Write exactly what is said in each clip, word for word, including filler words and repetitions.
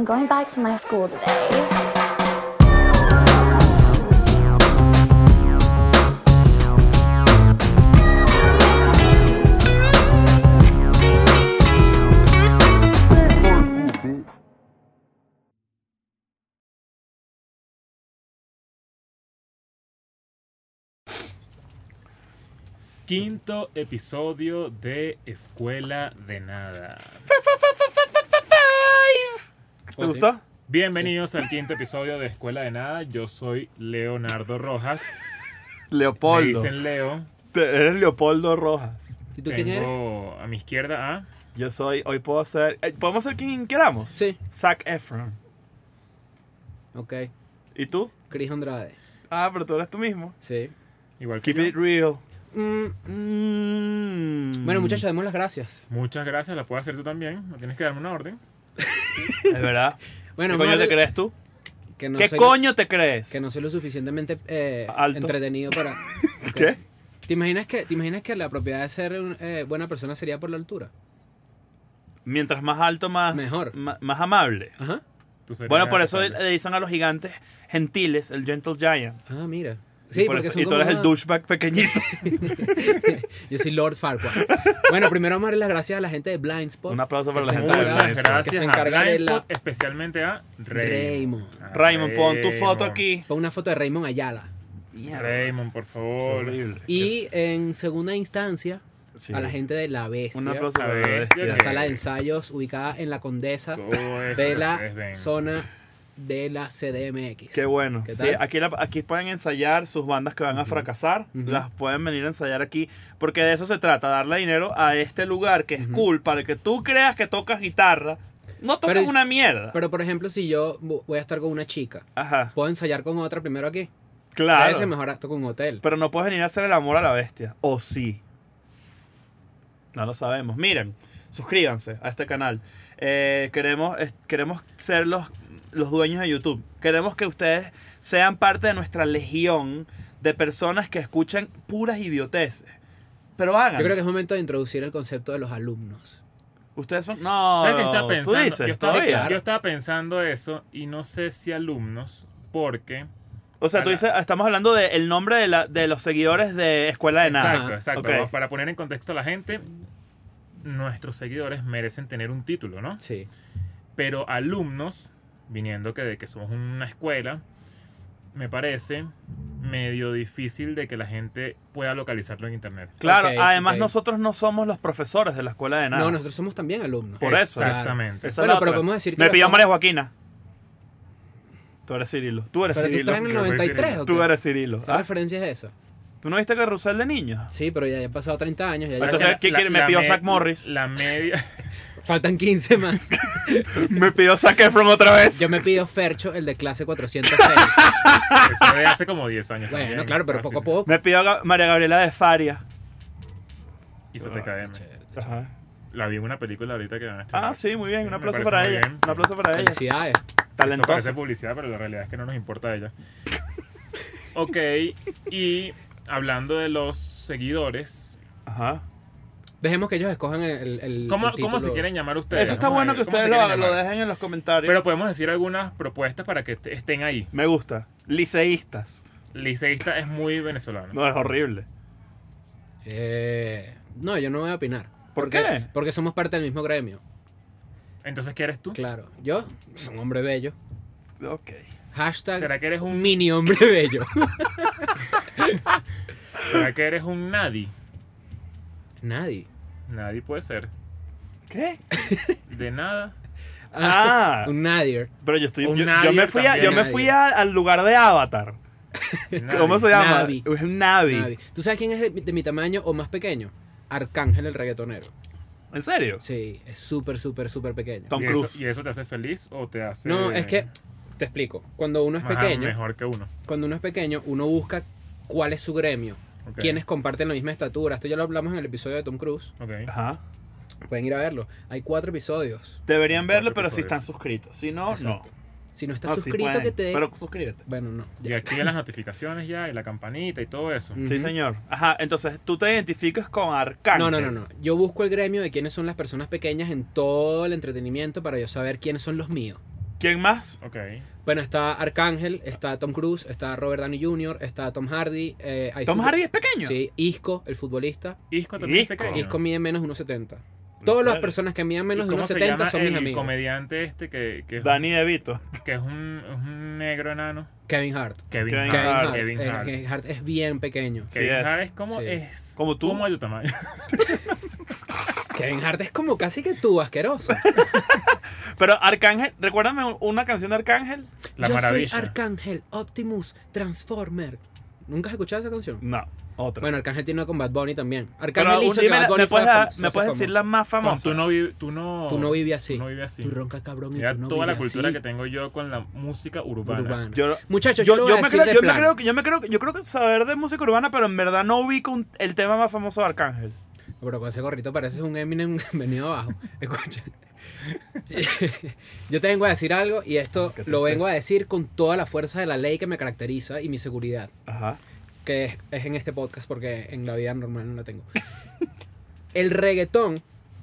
I'm going back to my school today. Quinto episodio de Escuela de Nada. ¿Te gustó? Bienvenidos sí. al quinto episodio de Escuela de Nada. Yo soy Leonardo Rojas. Leopoldo. Me dicen Leo. Te, eres Leopoldo Rojas. ¿Y tú quién eres? Tengo a mi izquierda a... Yo soy, hoy puedo ser, eh, ¿podemos ser quien queramos? Sí. Zac Efron. Ok. ¿Y tú? Chris Andrade. Ah, pero tú eres tú mismo. Sí. Igual que Keep yo. it real. Mm. Mm. Bueno, muchachos, demos las gracias. Muchas gracias, la puedes hacer tú también. No tienes que darme una orden. Es verdad. Bueno, ¿Qué coño Marvel, te crees tú? que no ¿Qué soy, coño te crees? Que no soy lo suficientemente eh, Alto. entretenido para... Okay. ¿Qué? ¿Te imaginas que, ¿Te imaginas que la propiedad de ser un, eh, buena persona sería por la altura? Mientras más alto, más, Mejor. ma- más amable. Ajá. Tú serías Bueno, por eso responsable. le dicen a los gigantes gentiles el Gentle Giant. Ah, mira. Y Sí, por porque eso- son y tú como eres el más- douchebag pequeñito. Yo soy Lord Farquaad. Bueno, primero vamos a darle las gracias a la gente de Blind Spot. Un aplauso para Que la se gente de encarga- Blind Muchas Spot. gracias que se a encarga de Blindspot, la- especialmente a Raymond. Raymond. A Raymond, pon tu foto Raymond. aquí. Pon una foto de Raymond Ayala. Raymond, por Es favor. horrible. Y en segunda instancia, Sí. a la gente de La Bestia. Un aplauso A para ver, la bestia. La Sí. sala de ensayos ubicada en la Condesa Todo esto de que la ustedes ven. zona de la C D M X. Qué bueno. ¿Qué Sí, tal? aquí, la- aquí pueden ensayar sus bandas que van a fracasar. Ujú. Las pueden venir a ensayar aquí. Porque de eso se trata, darle dinero a este lugar que es Ujú. cool para que tú creas que tocas guitarra. No tocas Pero- una mierda. Pero por ejemplo, si yo vo- voy a estar con una chica, Ajá, ¿puedo ensayar con otra primero aquí? A claro. veces mejor acto con un hotel. Pero no puedes venir a hacer el amor a la bestia. ¿O sí? No lo sabemos. Miren, suscríbanse a este canal. Eh, queremos, es- queremos ser los, los dueños de YouTube. Queremos que ustedes sean parte de nuestra legión de personas que escuchan puras idioteces. Pero hagan. Yo creo que es momento de introducir el concepto de los alumnos. Ustedes son... No, ¿Sabes qué estaba pensando? tú dices, yo, estaba, todavía. claro. yo estaba pensando eso y no sé si alumnos, porque... O sea, tú Ala. dices, estamos hablando del nombre de, la, de los seguidores de Escuela de Nada. Exacto, exacto. Ok. Para poner en contexto a la gente, nuestros seguidores merecen tener un título, ¿no? Sí. Pero alumnos, viniendo que de que somos una escuela, me parece medio difícil de que la gente pueda localizarlo en internet. Claro, Ok, además ok. nosotros no somos los profesores de la Escuela de Nada. No, nosotros somos también alumnos. Por eso. Claro. Exactamente. Esa es Bueno, la pero otra. podemos decir que Me lo pidió somos- María Joaquina. Tú eres Cirilo. Tú eres Pero tú Cirilo. estás en el Yo soy noventa y tres, Cirilo. ¿o qué? Tú eres Cirilo. ¿Qué ¿Ah? referencia es esa? ¿Tú no viste Carrusel de niños? Sí, pero ya, ya han pasado treinta años. Ya, ya- Entonces, La- ¿quién la- quiere? Me la pidió me- Zach Morris. La media... faltan quince más. Me pidió Zac Efron otra vez. Yo me pido Fercho, el de clase cuatrocientos seis. Eso de hace como diez años. Bueno, también, claro, pero fácil. poco a poco. Me pidió Ga- María Gabriela de Faria. Y se te cae. Chévere. Ajá. La vi en una película ahorita que van a estrenar. Ah, sí, muy bien. Un Me aplauso parece para muy ella. bien. Un aplauso para ella. Felicidades. Esto parece Talentosa. publicidad, pero la realidad es que no nos importa a ella. Ok, y hablando de los seguidores, Ajá. Dejemos que ellos escojan el, el, ¿cómo, el ¿cómo se título. quieren llamar ustedes? Eso está Vamos a bueno ver, que ¿cómo se ustedes lo, quieren lo llamar? dejen en los comentarios. Pero podemos decir algunas propuestas para que est- estén ahí. Me gusta. Liceístas. Liceísta es muy venezolano. No, es horrible. Eh, no, yo no voy a opinar. ¿Por Porque- qué? Porque somos parte del mismo gremio. Entonces, ¿qué eres tú? Claro. Yo soy un hombre bello. Ok. Hashtag ¿Será que eres un mini hombre bello. ¿Será que eres un nadie? Nadie. Nadie puede ser. ¿Qué? De nada. Ah. Un nadir. Pero yo estoy. Un Yo, yo Navi me fui, a, yo también. me fui a- al lugar de Avatar. Nadie. ¿Cómo se llama? Navi. Es un Navi. Navi. ¿Tú sabes quién es de, de mi tamaño o más pequeño? Arcángel el reggaetonero. ¿En serio? Sí, es súper, súper, súper pequeño. Tom ¿Y Cruise. eso, ¿Y eso te hace feliz o te hace...? No, es que, te explico. Cuando uno es Ajá, pequeño, mejor que uno. cuando uno es pequeño, uno busca cuál es su gremio. Ok. Quienes comparten la misma estatura. Esto ya lo hablamos en el episodio de Tom Cruise. Ok. Ajá. Pueden ir a verlo. Hay cuatro episodios. Deberían verlo, Cuatro pero si episodios. están suscritos. Si no, no. Exacto. Si no estás No, sí suscrito, pueden, que te... Pero suscríbete. Bueno, no. Y ya. activen las notificaciones ya, y la campanita y todo eso. Mm. Sí, Ujú. señor. Ajá, entonces tú te identificas con Arcángel. No, no, no, no. Yo busco el gremio de quiénes son las personas pequeñas en todo el entretenimiento para yo saber quiénes son los míos. ¿Quién más? Ok. Bueno, está Arcángel, está Tom Cruise, está Robert Downey junior, está Tom Hardy. Eh, hay ¿Tom fútbol- Hardy es pequeño? Sí, Isco, el futbolista. Isco también Isco. es pequeño. Isco mide menos de uno setenta. ¿En Todas las serio? personas que miden menos ¿Y de cómo uno se setenta llama son mis el amigos. comediante este que, que, es, Danny DeVito. que es, un, es un negro enano? Kevin Hart. Kevin, Kevin Hart. Kevin Hart. Hart. Kevin Eh, Hart. Kevin Hart es bien pequeño. Sí, Kevin es. Hart es como Sí. es Como tú. como de tu tamaño. Kevin Hart es como casi que tú, asqueroso. Pero Arcángel, recuérdame un- una canción de Arcángel. La Yo maravilla. soy Arcángel, Optimus, Transformer. ¿Nunca has escuchado esa canción? No, otra. Bueno, Arcángel tiene una con Bad Bunny también. pero Arcángel un- hizo que dime, Bad Bunny ¿me puedes, fuera dar- fam- me fuese puedes decir famoso. la más Con famosa? tú no vi- tú no Tú no vives así. tú no vives así. Tú roncas cabrón y Mira tú no toda la vives cultura así. que tengo yo con la música urbana. Urbana. Yo, Muchachos, yo, yo, lo voy yo a me decir creo, de yo me plan. creo que yo me creo que yo creo que saber de música urbana, pero en verdad no ubico un- el tema más famoso de Arcángel. Pero con ese gorrito pareces un Eminem venido abajo. Escucha. Yo te vengo a decir algo y esto Qué lo vengo a tristeza. decir con toda la fuerza de la ley que me caracteriza y mi seguridad. Ajá. Que es, es en este podcast porque en la vida normal no la tengo. El reggaetón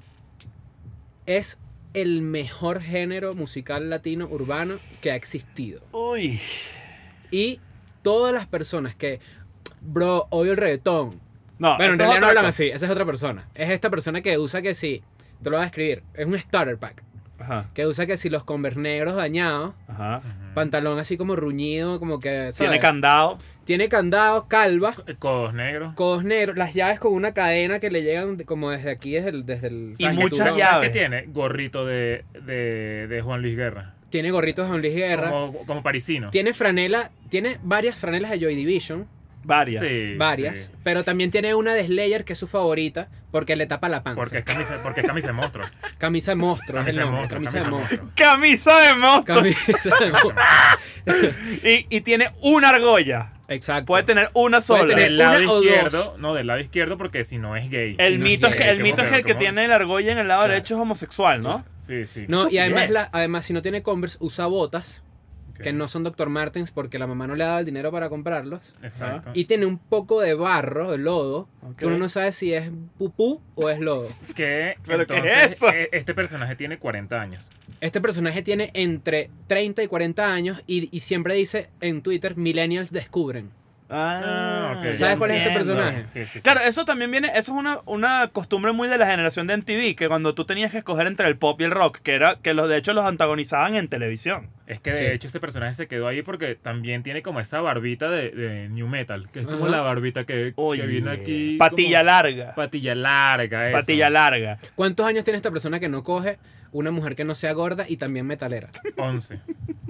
es el mejor género musical latino urbano que ha existido. Uy. Y todas las personas que, bro, odio el reggaetón. No, Bueno, en esa es realidad no otra hablan cosa. así, esa es otra persona. Es esta persona que usa que sí, te lo voy a escribir, es un starter pack. Ajá. Que usa que si los Converse negros dañados, Ajá. Ujú. pantalón así como ruñido, como que, ¿sabes? Tiene candado. Tiene candados, calva, Codos negros. codos negros, las llaves con una cadena que le llegan de- como desde aquí, desde el... Desde el Y ¿Sabes qué- muchas sabes llaves. qué tiene? Gorrito de, de, de Juan Luis Guerra. Tiene gorritos de Juan Luis Guerra. Como, como parisino. Tiene franela, tiene varias franelas de Joy Division, Varias. Sí. varias, pero también tiene una de Slayer que es su favorita porque le tapa la panza. Porque es camisa, porque es camisa de monstruo. Camisa de monstruo, es el Camisa de nombre, monstruo. camisa de monstruo. Camisa de monstruo. Camisa de monstruo. Y, y tiene una argolla. Exacto. Puede tener una sola. tener Del lado una o izquierdo. dos. No, del lado izquierdo porque si no es gay. El Si no mito es es que gay, el qué mito es mujer, que el que qué tiene la argolla en el lado Claro. derecho es homosexual, ¿no? Sí, sí. No, y además, Estupidez. la- además si no tiene Converse, usa botas Ok. que no son doctor Martens porque la mamá no le ha dado el dinero para comprarlos. Exacto. Y tiene un poco de barro, de lodo, Ok. que uno no sabe si es pupú o es lodo. Que ¿Pero qué entonces es eso? e- este personaje tiene cuarenta años. Este personaje tiene entre treinta y cuarenta años y, y siempre dice en Twitter, millennials descubren. Ah, Ah, ok. ya ¿Sabes cuál es este entiendo. personaje? Sí, sí, sí. Claro, eso también viene, eso es una, una costumbre muy de la generación de M T V, que cuando tú tenías que escoger entre el pop y el rock, que era que los de hecho los antagonizaban en televisión. Es que de Sí. hecho ese personaje se quedó ahí porque también tiene como esa barbita de, de New Metal, que es como Ajá. la barbita que, Oye, que viene aquí. patilla como- larga. Patilla larga, eso. Patilla larga. ¿Cuántos años tiene esta persona que no coge una mujer que no sea gorda y también metalera? once.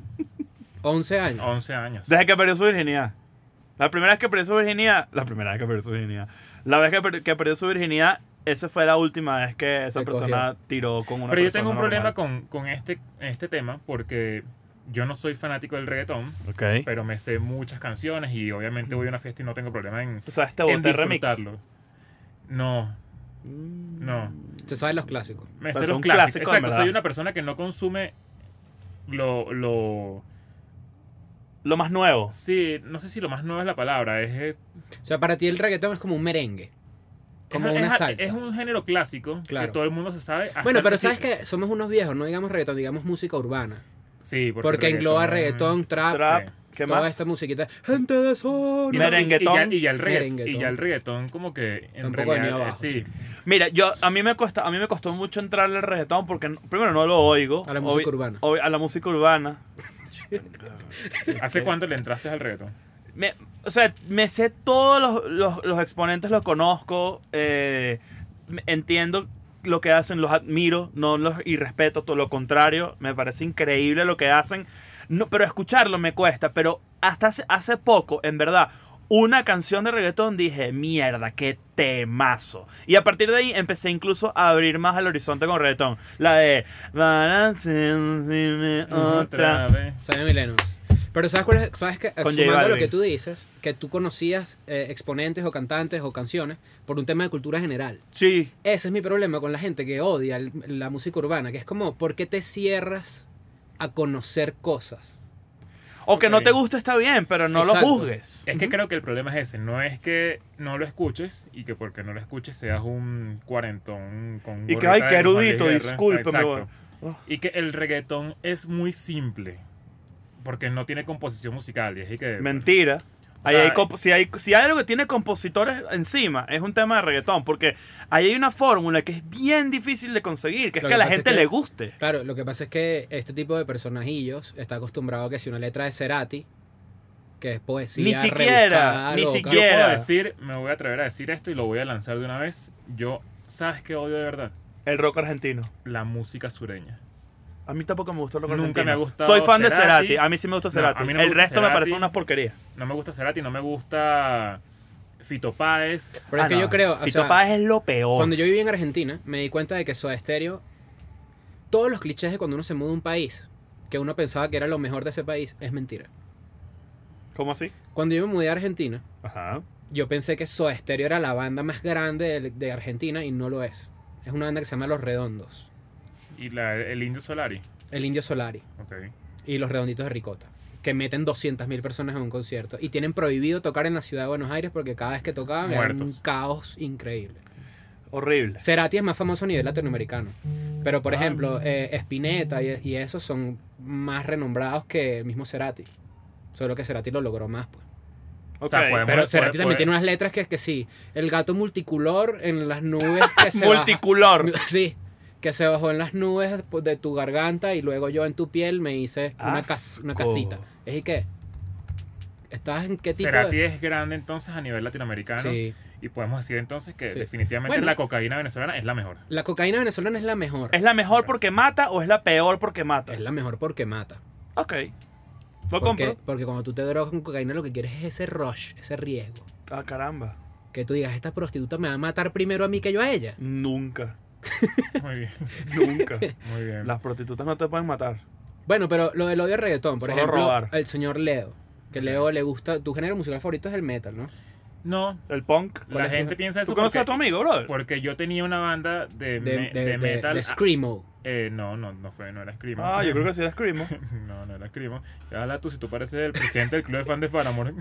once años. once años. Desde que perdió su virginidad. La primera vez que perdió su virginidad, la primera vez que perdió su virginidad, la vez que, per- que perdió su virginidad, esa fue la última vez que esa Se persona tiró con una Pero yo persona tengo un problema normal. con, con este, este tema porque yo no soy fanático del reggaetón, Ok. pero me sé muchas canciones y obviamente voy a una fiesta y no tengo problema en, O sea, este en bote remix. disfrutarlo. No, Mm. no. Se saben los clásicos. Me Pero sé los son clásicos. clásicos, en Exacto, soy verdad. una persona que no consume lo, lo... Lo más nuevo. Sí, no sé si lo más nuevo es la palabra, es... eh, O sea, para ti el reggaetón es como un merengue. Como es, una es- salsa. es un género clásico Claro. que todo el mundo se sabe. hasta Bueno, el- pero sí, sabes que somos unos viejos, no digamos reggaetón, digamos música urbana. Sí, porque, Porque, el engloba reggaetón, trap, Trap. sí. ¿Qué toda más? esta musiquita. Gente de Y, zona. no, y- Merenguetón. Y, ya, y ya el regga- Merenguetón. y ya el reggaetón como que en Tampoco realidad... venía abajo, sí. Mira, yo a mí me cuesta, a mí me costó mucho entrarle al reggaetón porque no- primero no lo oigo. A la música Obvi- urbana. obvi- a la música urbana. ¿Hace cuánto le entraste al reggaetón? Me- o sea, me sé todos los, los- los exponentes, los conozco, eh, me- entiendo lo que hacen, los admiro, no los y respeto, todo lo contrario, me parece increíble lo que hacen, no, pero escucharlo me cuesta, pero hasta hace, hace poco, en verdad, una canción de reggaetón dije, mierda, qué temazo. Y a partir de ahí empecé incluso a abrir más el horizonte con reggaetón. La de... "Balanceame otra". vez. Sabe Milenos. Pero ¿sabes cuál es? ¿Sabes que Con J sumando a lo Balvin. que tú dices, que tú conocías eh, exponentes o cantantes o canciones por un tema de cultura general? Sí. Ese es mi problema con la gente que odia el- la música urbana, que es como, ¿por qué te cierras a conocer cosas? O que no Ok. te guste está bien, pero no Exacto. lo juzgues. Es que Ujú. creo que el problema es ese, no es que no lo escuches y que porque no lo escuches seas un cuarentón con Y que, gorrita ay, qué de Juan Luis erudito, Guerra. discúlpeme, Exacto. bueno. Oh. Y que el reggaetón es muy simple. Porque no tiene composición musical. Y es que, Mentira. Ahí sea, hay comp- si, hay, si hay algo que tiene compositores encima, es un tema de reggaetón. Porque ahí hay una fórmula que es bien difícil de conseguir, que es Lo que que a la pasa es gente que- le guste. Claro, lo que pasa es que este tipo de personajillos está acostumbrado a que si una letra de Cerati, que es poesía Ni siquiera, rebuscada, ni loca, yo siquiera. puedo decir, me voy a atrever a decir esto y lo voy a lanzar de una vez. Yo, ¿sabes qué odio de verdad? El rock argentino. La música sureña. A mí tampoco me gustó el rock Nunca argentino. me ha gustado Soy fan de Cerati. Cerati. A mí sí me gusta No, Cerati. a mí no me el gusta resto me Cerati. parece una porquería. No me gusta Cerati, no me gusta Fito Páez. Pero es Ah, que no. yo creo, o Fito sea, Páez es lo peor. cuando yo viví en Argentina, me di cuenta de que Soda Stereo, todos los clichés de cuando uno se muda a un país, que uno pensaba que era lo mejor de ese país, es mentira. ¿Cómo así? Cuando yo me mudé a Argentina, Ajá. yo pensé que Soda Stereo era la banda más grande de, de Argentina y no lo es. Es una banda que se llama Los Redondos, Y la- el Indio Solari. el Indio Solari Ok. y Los Redonditos de Ricota, que meten doscientas mil personas en un concierto y tienen prohibido tocar en la ciudad de Buenos Aires porque cada vez que tocaban era un Muertos. caos increíble. Horrible. Cerati es más famoso a nivel latinoamericano. Pero, por Ah. ejemplo, eh, Spinetta y, y esos son más renombrados que el mismo Cerati. Solo que Cerati lo logró más, pues. Ok. sea, podemos- Pero puede- Cerati puede- también tiene unas letras que es que sí. El gato multicolor en las nubes que se Multicolor. baja- Sí. Que se bajó en las nubes de tu garganta y luego yo en tu piel me hice una, cas- una Asco. casita. ¿Es y qué? ¿Estás en qué tipo Cerati de...? es grande entonces a nivel latinoamericano. Sí. Y podemos decir entonces que Sí. definitivamente Bueno. la cocaína venezolana es la mejor. La cocaína venezolana es la mejor. ¿Es la mejor porque mata o es la peor porque mata? Es la mejor porque mata. Ok. Lo Porque, compro. porque cuando tú te drogas con cocaína lo que quieres es ese rush, ese riesgo. Ah, caramba. Que tú digas, esta prostituta me va a matar primero a mí que yo a ella. Nunca. Muy bien, Nunca. muy bien. Las prostitutas no te pueden matar. Bueno, pero lo del odio al reggaetón, por Solo ejemplo, robar. el señor Leo. Que Leo le gusta, tu género musical favorito es el metal, ¿no? No, El punk. la es tu- gente piensa eso ¿Tú conoces a tu porque, amigo, brother? porque yo tenía una banda de, De, me- de- de de- metal. de ah, Screamo. eh, no, no, no fue, no era Screamo. Ah, yo creo que sí era Screamo. No, no era Screamo. Habla tú si tú pareces el presidente del club de fans de Paramore.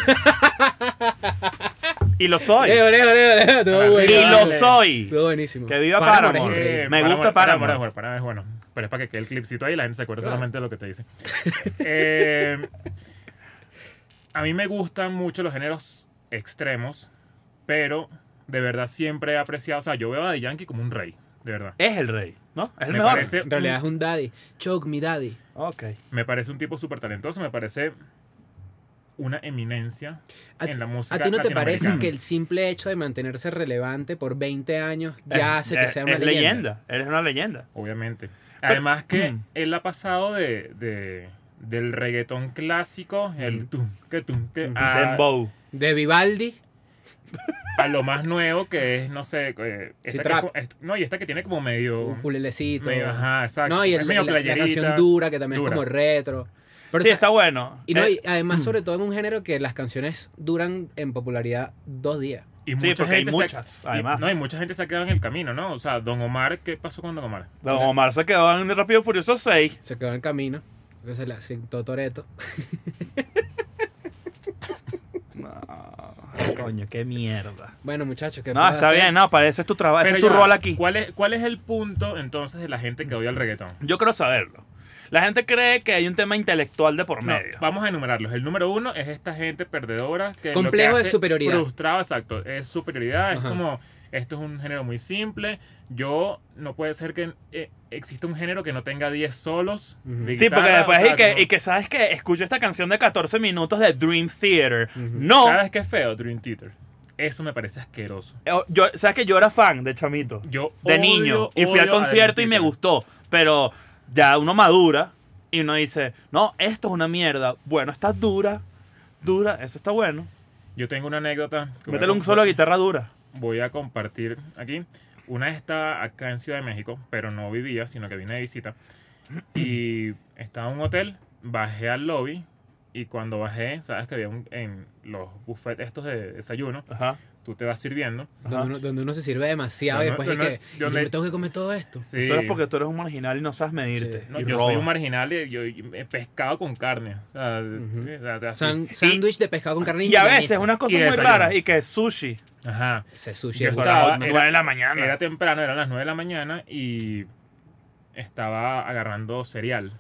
Y lo soy. Leo, Leo, Leo, Leo, estuvo Dale. buenísimo. Y lo soy. Estuvo buenísimo. Que viva Paramore es Paramore. increíble. Me gusta Paramore. Paramore, Paramore es bueno. Pero es para que quede el clipcito ahí y la gente se acuerde Claro. solamente de lo que te dice. Eh, a mí me gustan mucho los géneros extremos, pero de verdad siempre he apreciado. O sea, yo veo a Daddy Yankee como un rey, de verdad. Es el rey, ¿no? Es el Me mejor. parece, En realidad es un daddy. Choke me daddy. Ok. me parece un tipo súper talentoso, me parece una eminencia ¿A, en la música ¿A ti no te parece latinoamericana. que el simple hecho de mantenerse relevante por veinte años ya Es- hace que es- sea una es leyenda? Eres una leyenda. Obviamente. Además que él ha pasado de, de- del reggaetón clásico, el tum, que tum, que, Ujú. a, Dembow. De Vivaldi. a lo más nuevo que es, no sé, eh, Sí, esta que, trap. es co- est- no, y esta que tiene como medio, Un culelecito. medio ajá, exacto. No, y es el, medio la, la playerita. canción dura, que también Dura. es como retro. Pero, Sí, o sea, está bueno. y, no, Eh, y además, sobre todo en un género que las canciones duran en popularidad dos días. Y Sí, mucha porque hay gente se ha- muchas, y- además. no, y mucha gente se ha quedado en el camino, ¿no? O sea, Don Omar, ¿qué pasó con Don Omar? Don Omar se quedó en Rápido y Furioso seis. Se quedó en el camino. Que se le asentó Toreto. No, coño, qué mierda. Bueno, muchachos, ¿qué No, puedo está hacer? bien, no, para ese es tu trabajo, ese Pero es tu ya, rol aquí. ¿cuál es, ¿Cuál es el punto entonces de la gente que odia el reggaetón? Yo quiero saberlo. La gente cree que hay un tema intelectual de por No, medio. vamos a enumerarlos. El número uno es esta gente perdedora que Complejo lo que de hace superioridad. frustrado, exacto. Es superioridad, es Ajá. como esto es un género muy simple. Yo no puede ser que eh, exista un género que no tenga diez solos. Ujú. de Sí, porque guitarra, después o sea, y, que, como- y que sabes que escucho esta canción de catorce minutos de Dream Theater. Ujú. No, ¿Sabes qué feo? Dream Theater. Eso me parece asqueroso. eh, yo, sabes que yo era fan de chamito, Yo de odio, niño, y fui al odio a concierto y Dream me Theater. gustó, pero ya uno madura y uno dice, no, esto es una mierda. Bueno, está dura, dura, eso está bueno. Yo tengo una anécdota. que voy a Métele un comp- solo de guitarra dura. Voy a compartir aquí. Una vez estaba acá en Ciudad de México, pero no vivía, sino que vine de visita. Y estaba en un hotel, bajé al lobby y cuando bajé, sabes que había un, en los buffets estos de desayuno, Ajá. tú te vas sirviendo. Ajá. Donde uno, donde uno se sirve demasiado y No, no, después no, es que no, yo donde- me tengo que comer todo esto. Sí. Eso es porque tú eres un marginal y no sabes medirte. Sí. No, y yo robas. soy un marginal y yo y he pescado con carne. O sea, Ujú. sí, o sea, así. San- Sándwich de pescado con carne Y a milanesa. veces unas cosas Y muy desayuno. raras y que es sushi. Ajá. Ese sushi Que es eso A estaba- las bueno. era- nueve de la mañana. Era temprano, eran las nueve de la mañana y estaba agarrando cereal.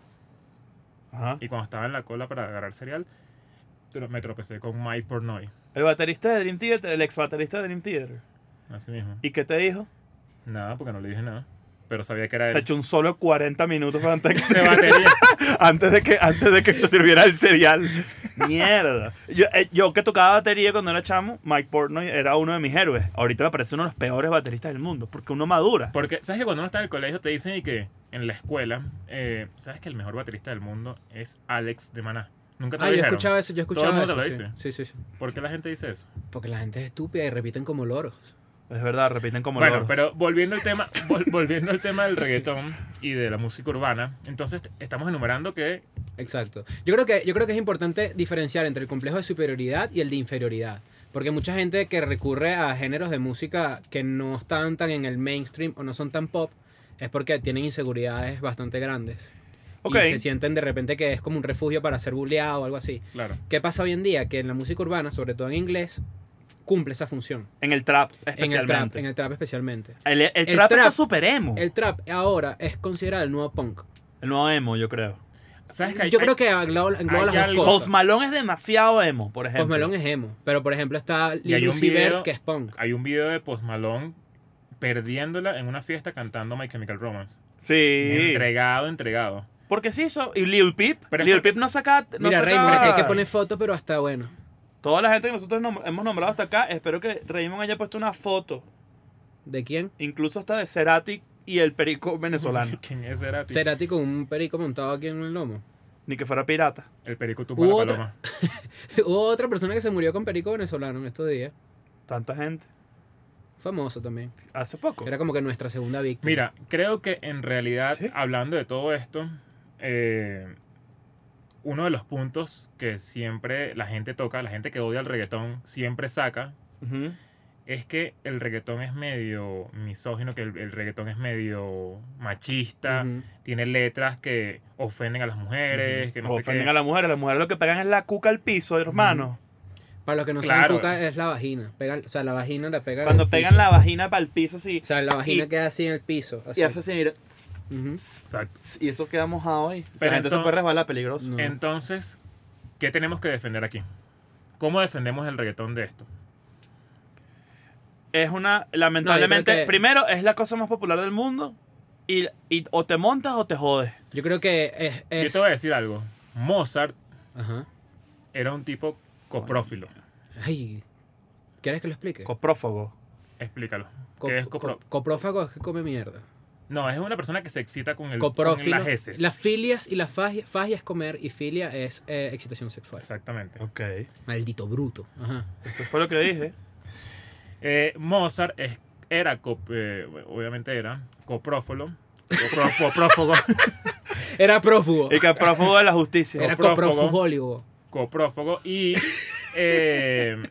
Ajá. Y cuando estaba en la cola para agarrar cereal, tro- me tropecé con Mike Portnoy. El baterista de Dream Theater, el ex baterista de Dream Theater. Así mismo. ¿Y qué te dijo? Nada, porque no le dije nada. Pero sabía que era Se él. echó un solo cuarenta minutos antes de que, De batería. antes de que, antes de que te sirviera el cereal. Mierda. Yo, eh, yo que tocaba batería cuando era chamo, Mike Portnoy era uno de mis héroes. Ahorita me parece uno de los peores bateristas del mundo, porque uno madura. Porque, ¿sabes que cuando uno está en el colegio te dicen y que en la escuela, eh, ¿sabes que el mejor baterista del mundo es Alex de Maná? Nunca te Ah, lo yo dijeron. escuchaba eso, yo Todo el escuchaba mundo eso. te lo sí. dice. Sí, sí, sí. ¿Por qué la gente dice eso? Porque la gente es estúpida y repiten como loros. Es verdad, repiten como Bueno, loros. pero volviendo al tema, vol- volviendo al tema del reggaetón y de la música urbana, entonces estamos enumerando que Exacto. Yo creo que yo creo que es importante diferenciar entre el complejo de superioridad y el de inferioridad, porque mucha gente que recurre a géneros de música que no están tan en el mainstream o no son tan pop es porque tienen inseguridades bastante grandes. Ok. Y se sienten de repente que es como un refugio para ser bulleado o algo así. claro, ¿Qué pasa hoy en día? Que en la música urbana, sobre todo en inglés, cumple esa función. En el trap, En el trap, especialmente. en el trap especialmente. El, el el trap, trap- está super emo. El, El trap ahora es considerado el nuevo punk. nuevo emo, yo creo. ¿sabes que hay, Yo hay- creo que engloba, engloba hay las dos algo- cosas. Post Malone es demasiado emo, por ejemplo. Post Malone es emo, pero por ejemplo está Y hay Lil un Uzi video- Vert que es punk. hay un video de Post Malone perdiéndola en una fiesta cantando My Chemical Romance? Sí. Entregado, entregado. Porque sí hizo. Y Lil Peep. Pero es Lil porque- Peep no saca. No Mira, saca- Raymond, es que hay que poner foto, pero hasta bueno. Toda la gente que nosotros nom- hemos nombrado hasta acá, espero que Raymond haya puesto una foto, ¿De quién? incluso hasta de Cerati y el perico venezolano. ¿Quién es Cerati? Cerati con un perico montado aquí en el lomo. Ni que fuera pirata. El perico tumba la Hubo otra- paloma. Hubo otra persona que se murió con perico venezolano en estos días. Tanta gente. Famoso también. Hace poco. Era como que nuestra segunda víctima. Mira, creo que en realidad, ¿Sí? hablando de todo esto, eh, uno de los puntos que siempre la gente toca, la gente que odia el reggaetón, siempre saca, Ujú. es que el reggaetón es medio misógino, que el, el reggaetón es medio machista, Ujú. tiene letras que ofenden a las mujeres, que no sé Ofenden qué. a las mujeres. Las mujeres lo que pegan es la cuca al piso, hermano. Para los que no Claro. saben, cuca es la vagina. Pega, o sea, la vagina la pega. Cuando al pegan piso. la vagina para el piso así. O sea, la vagina y- queda así en el piso. Así. Y hace así, mira. Ujú. Exacto. Y eso queda mojado ahí. Pero la gente se entonces- puede resbalar, peligroso. No. Entonces, ¿qué tenemos que defender aquí? ¿Cómo defendemos el reggaetón de esto? Es una, lamentablemente, No, yo creo que- primero es la cosa más popular del mundo. Y, y o te montas o te jodes. Yo creo que es. Yo es- te voy a decir algo. Mozart Ajá. era un tipo coprófilo. Ay. ¿Quieres que lo explique? Coprófago. Explícalo. Co- ¿Qué es co- copro- coprófago es que come mierda. No, es una persona que se excita con, el, con Coprófilo. las heces. Las filias y las fagias. Fagia es comer y filia es eh, excitación sexual. Exactamente. Ok. Maldito bruto. Ajá. Eso fue lo que dije. Eh, Mozart es- era, cop- eh, obviamente era, coprófilo. Copro- Coprófago. Era prófugo. Y que prófugo de la justicia. Era coprófago. coprofugólogo. Coprófago. Y eh,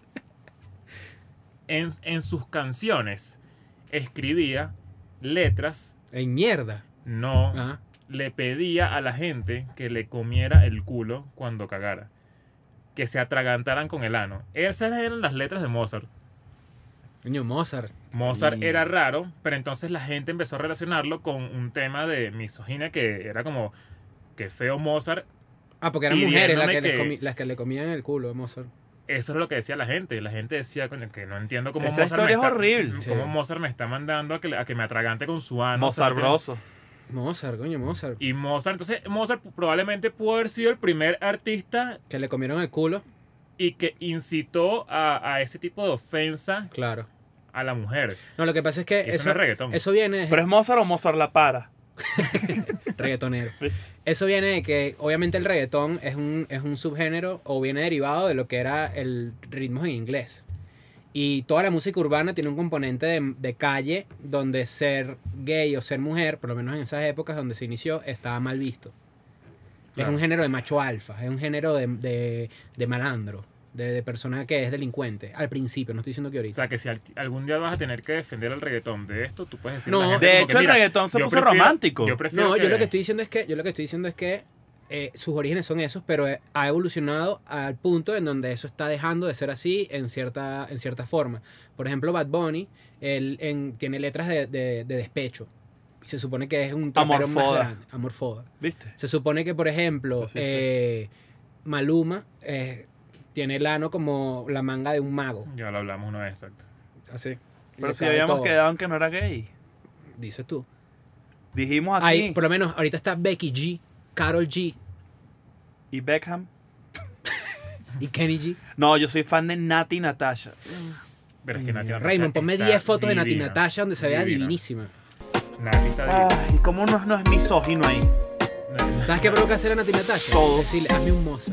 en, en sus canciones escribía letras, En mierda. no Ajá. le pedía a la gente que le comiera el culo cuando cagara. Que se atragantaran con el ano. Esas eran las letras de Mozart. Coño, Mozart. Mozart Sí. era raro, pero entonces la gente empezó a relacionarlo con un tema de misoginia que era como que feo Mozart. Ah, porque eran mujeres las Pidiéndome que, le que- comi- las que le comían el culo a Mozart. Eso es lo que decía la gente. La gente decía coño, que no entiendo cómo Esta Mozart me historia es está, horrible. cómo Sí. Mozart me está mandando a que, a que me atragante con su ano. Mozart o sea, que- broso. Mozart, coño, Mozart. Y Mozart, entonces Mozart probablemente pudo haber sido el primer artista Que le comieron el culo. y que incitó a, a ese tipo de ofensa Claro. a la mujer. No, lo que pasa es que Y eso eso, no es reggaetón. eso viene Pero es Mozart o Mozart la para. reggaetonero. ¿Viste? Eso viene de que obviamente el reggaetón es un, es un subgénero o viene derivado de lo que era el ritmo en inglés. Y toda la música urbana tiene un componente de, de calle donde ser gay o ser mujer, por lo menos en esas épocas donde se inició, estaba mal visto. Claro. Es un género de macho alfa, es un género de, de, de malandro, de, de persona que es delincuente. Al principio, no estoy diciendo que O ahorita. sea, que si al- algún día vas a tener que defender el reggaetón de esto, tú puedes decir No, a la gente de como hecho, que, el "Mira, reggaetón se yo puso prefiero- romántico". Yo prefiero No, que, yo lo que estoy diciendo es que yo lo que estoy diciendo es que eh, sus orígenes son esos, pero eh, ha evolucionado al punto en donde eso está dejando de ser así en cierta, en cierta forma. Por ejemplo, Bad Bunny él, en- tiene letras de, de- de despecho. Y se supone que es un trapero más Amorfoda. grande. Amorfoda. ¿Viste? Se supone que, por ejemplo, Así sí. eh, Maluma eh, tiene el ano como la manga de un mago. Ya lo hablamos una vez, exacto. Así. Pero Le si cabe habíamos todo. quedado en que no era gay. Dices tú. Dijimos aquí. Hay, por lo menos, ahorita está Becky G, Karol G ¿Y Beckham? y Kenny G. No, yo soy fan de Nati Natasha. Pero es que Nati Natasha Raymond, ponme está diez fotos de Nati divina, Natasha donde se vea divina. divinísima. Nati está divina. Ay, ¿cómo no, no es misógino ahí? ¿Sabes qué provoca hacer a Nati Natasha? Todo. Decirle, hazme un Mozart.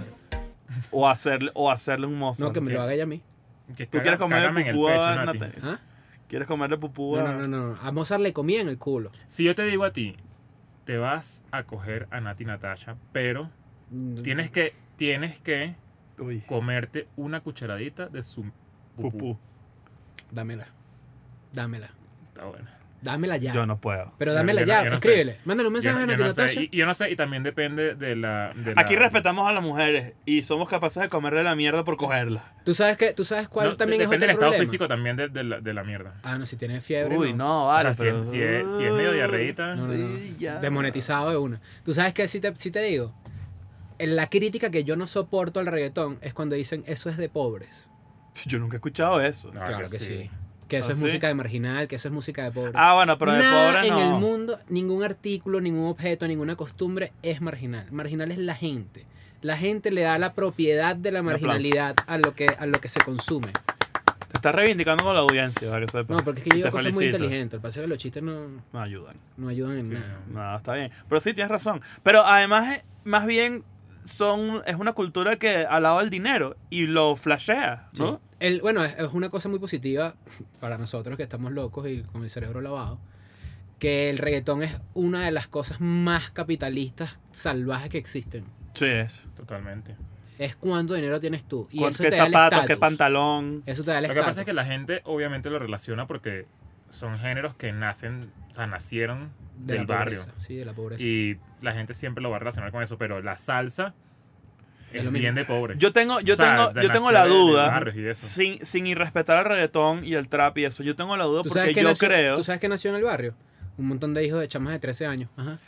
O hacerle, o hacerle un mozo. No, que me ¿qué? lo haga ella a mí. Que ¿Tú quieres caga- comer cágame en el pupú a pecho, Nati. Nati? ¿Ah? ¿Quieres comerle pupú No, a- no, no, no. A Mozart le comía en el culo. Si yo te digo a ti, te vas a coger a Nati Natasha, pero tienes que, tienes que Uy, comerte una cucharadita de su pupú. pupú. Dámela. Dámela. Está bueno. Dámela ya. Yo no puedo. Pero Yo- dámela yo no- ya. yo no sé. Escríbele. Mándale un Yo, mensaje no- a yo Nati no sé, Natasha. y, y yo no sé, y también depende de la... de la- Aquí respetamos a las mujeres y somos capaces de comerle la mierda por cogerla. ¿Tú sabes, qué? ¿Tú sabes cuál No, también es depende otro del estado problema? físico también de, de la, de la mierda. Ah, no, si tienes fiebre. Uy, no. no, O vale. sea, pero... si, si es, si es medio diarreíta... No, no, no. Uy, ya. Desmonetizado de una. ¿Tú sabes qué? Si te, si te digo, en la crítica que yo no soporto al reggaetón es cuando dicen eso es de pobres. Yo nunca he escuchado eso. Ah, claro que sí. Que eso ¿Ah, es sí? música de marginal, que eso es música de pobre. Ah, bueno, pero de Nada pobre en no. el mundo, ningún artículo, ningún objeto, ninguna costumbre es marginal. Marginal es la gente. La gente le da la propiedad de la aplauso. marginalidad a lo que, a lo que se consume. Te estás reivindicando con la audiencia, para que sepas. No, porque es que yo Y digo te cosas muy felicito. inteligentes. Lo que pasa es que los chistes no, No ayudan. no ayudan en Sí, nada. No, está bien. Pero sí, tienes razón. Pero además, eh, más bien, son es una cultura que al lado del dinero y lo flashea, ¿no? Sí. El, bueno, es, es una cosa muy positiva para nosotros que estamos locos y con el cerebro lavado, que el reggaetón es una de las cosas más capitalistas salvajes que existen. Sí es. Totalmente. Es cuánto dinero tienes tú. Y Con eso qué te da el zapatos, qué estatus. pantalón. Eso te da el Lo que estatus. pasa es que la gente obviamente lo relaciona porque son géneros que nacen, o sea, nacieron De del la barrio. pobreza, sí, de la pobreza. Y la gente siempre lo va a relacionar con eso, pero la salsa Es es, lo mismo. bien de pobre. Yo tengo, yo O sea, tengo, de yo tengo nació la de- de duda, barrios y eso. sin, sin irrespetar el reggaetón y el trap y eso, yo tengo la duda ¿Tú porque sabes, que yo nació, creo... ¿Tú sabes que nació en el barrio? Un montón de hijos de chamas de trece años. Ajá.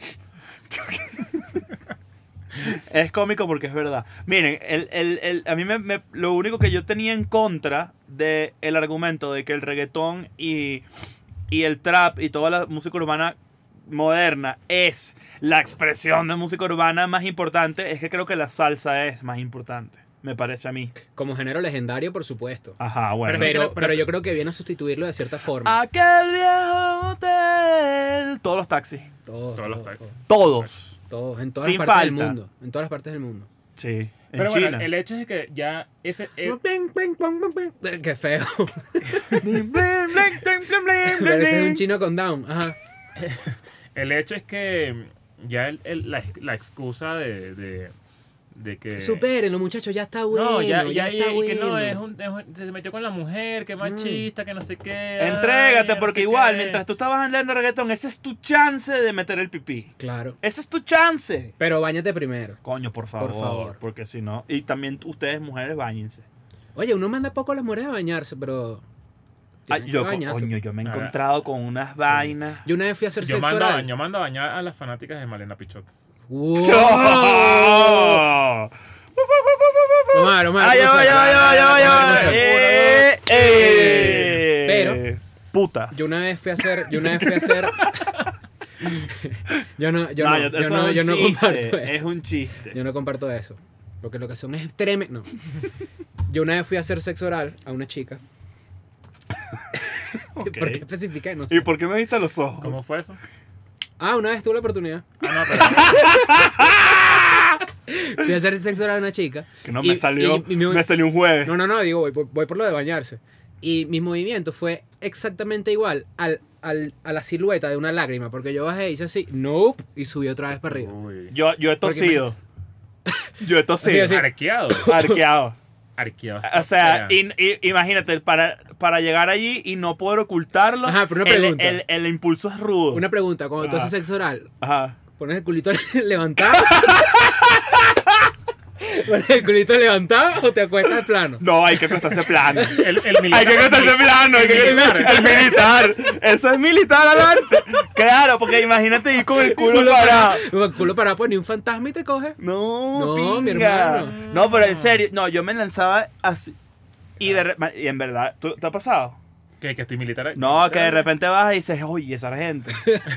Es cómico porque es verdad. Miren, el, el, el- a mí me, me- lo único que yo tenía en contra del el argumento de que el reggaetón y, y el trap y toda la música urbana moderna es la expresión de música urbana más importante, es que creo que la salsa es más importante, me parece a mí. Como género legendario, por supuesto. Ajá, bueno. Pero- Pero, pero- pero yo creo que viene a sustituirlo de cierta forma. Aquel viejo hotel. Todos los taxis. Todos, Todos los todos, taxis. Todos. todos, en todas Sin las partes falta. del mundo. En todas las partes del mundo. Sí. En Pero China. bueno, el hecho es que ya ese... eh, Qué feo. Pareces un chino con down. Ajá. El hecho es que ya el- el- la, la excusa de, de, de que... Supérenlo, muchachos, ya está bueno. No, ya, ya, ya, está y bueno. que no, es un, es un- se metió con la mujer, que machista, que no sé qué. Entrégate, ay, no porque sé igual, qué. mientras tú estabas andando reggaetón, ese es tu chance de meter el pipí. Claro. Ese es tu chance. Pero bañate primero. Coño, por favor. favor. Porque si no. Y también ustedes, mujeres, bañense. Oye, uno manda poco a las mujeres a bañarse, pero. Ay, tienen que yo, co- bañarse. coño, yo me he Nada. encontrado con unas vainas. Yo una vez fui a hacer Yo sexo mando, a, oral. yo mando a bañar a las fanáticas de Malena Pichot. ¡Wow! ¡Oh! Omar, Omar, ¡Ay, tú no ya va, sabes. ya va, ya va, ya va, ya va! Omar, no sabes. ¡Eh, eh! Pero- Putas. Yo una vez fui a hacer. Yo una vez fui a hacer. yo no, yo No, no, yo- yo eso no, es yo un no chiste, comparto eso. Es un chiste. Yo no comparto eso. Porque lo que son es tremendo. No. Yo una vez fui a hacer sexo oral a una chica. Ok. ¿Por qué especifiqué? No sé. ¿Y por qué me viste a los ojos? ¿Cómo fue eso? Ah, una vez tuve la oportunidad. Ah, no, pero... Fui a hacer sexo oral a una chica. Que no Y- me salió. y- y mi- me salió un jueves. No, no, no, digo, voy por, voy por lo de bañarse. Y mi movimiento fue exactamente igual al, al, a la silueta de una lágrima. Porque yo bajé y hice así, nope, y subí otra vez para arriba. Uy. Yo, yo he Porque tosido. Yo he tosido. Así, así. Arqueado. Arqueado. Arqueado. O sea, y, y- imagínate, para, para llegar allí y no poder ocultarlo, Ajá, pero una el, pregunta. el, el impulso es rudo. Una pregunta, cuando tú Ajá. haces sexo oral, Ajá. ¿pones el culito levantado? ¿Con el culito levantado o te acuestas plano? No, hay que acostarse plano. El, el militar. Hay que acostarse plano. hay que- El militar. El militar. Eso es militar adelante. Claro, porque imagínate ir con el culo parado. Con el culo parado, pues ni un fantasma y te coge. No, No, pinga. mi hermano. No, pero en serio, no, yo me lanzaba así. Y, de re- y en verdad, ¿tú- ¿te ha pasado? ¿Qué? ¿Que estoy militar? No, que de repente vas y dices, oye, sargento.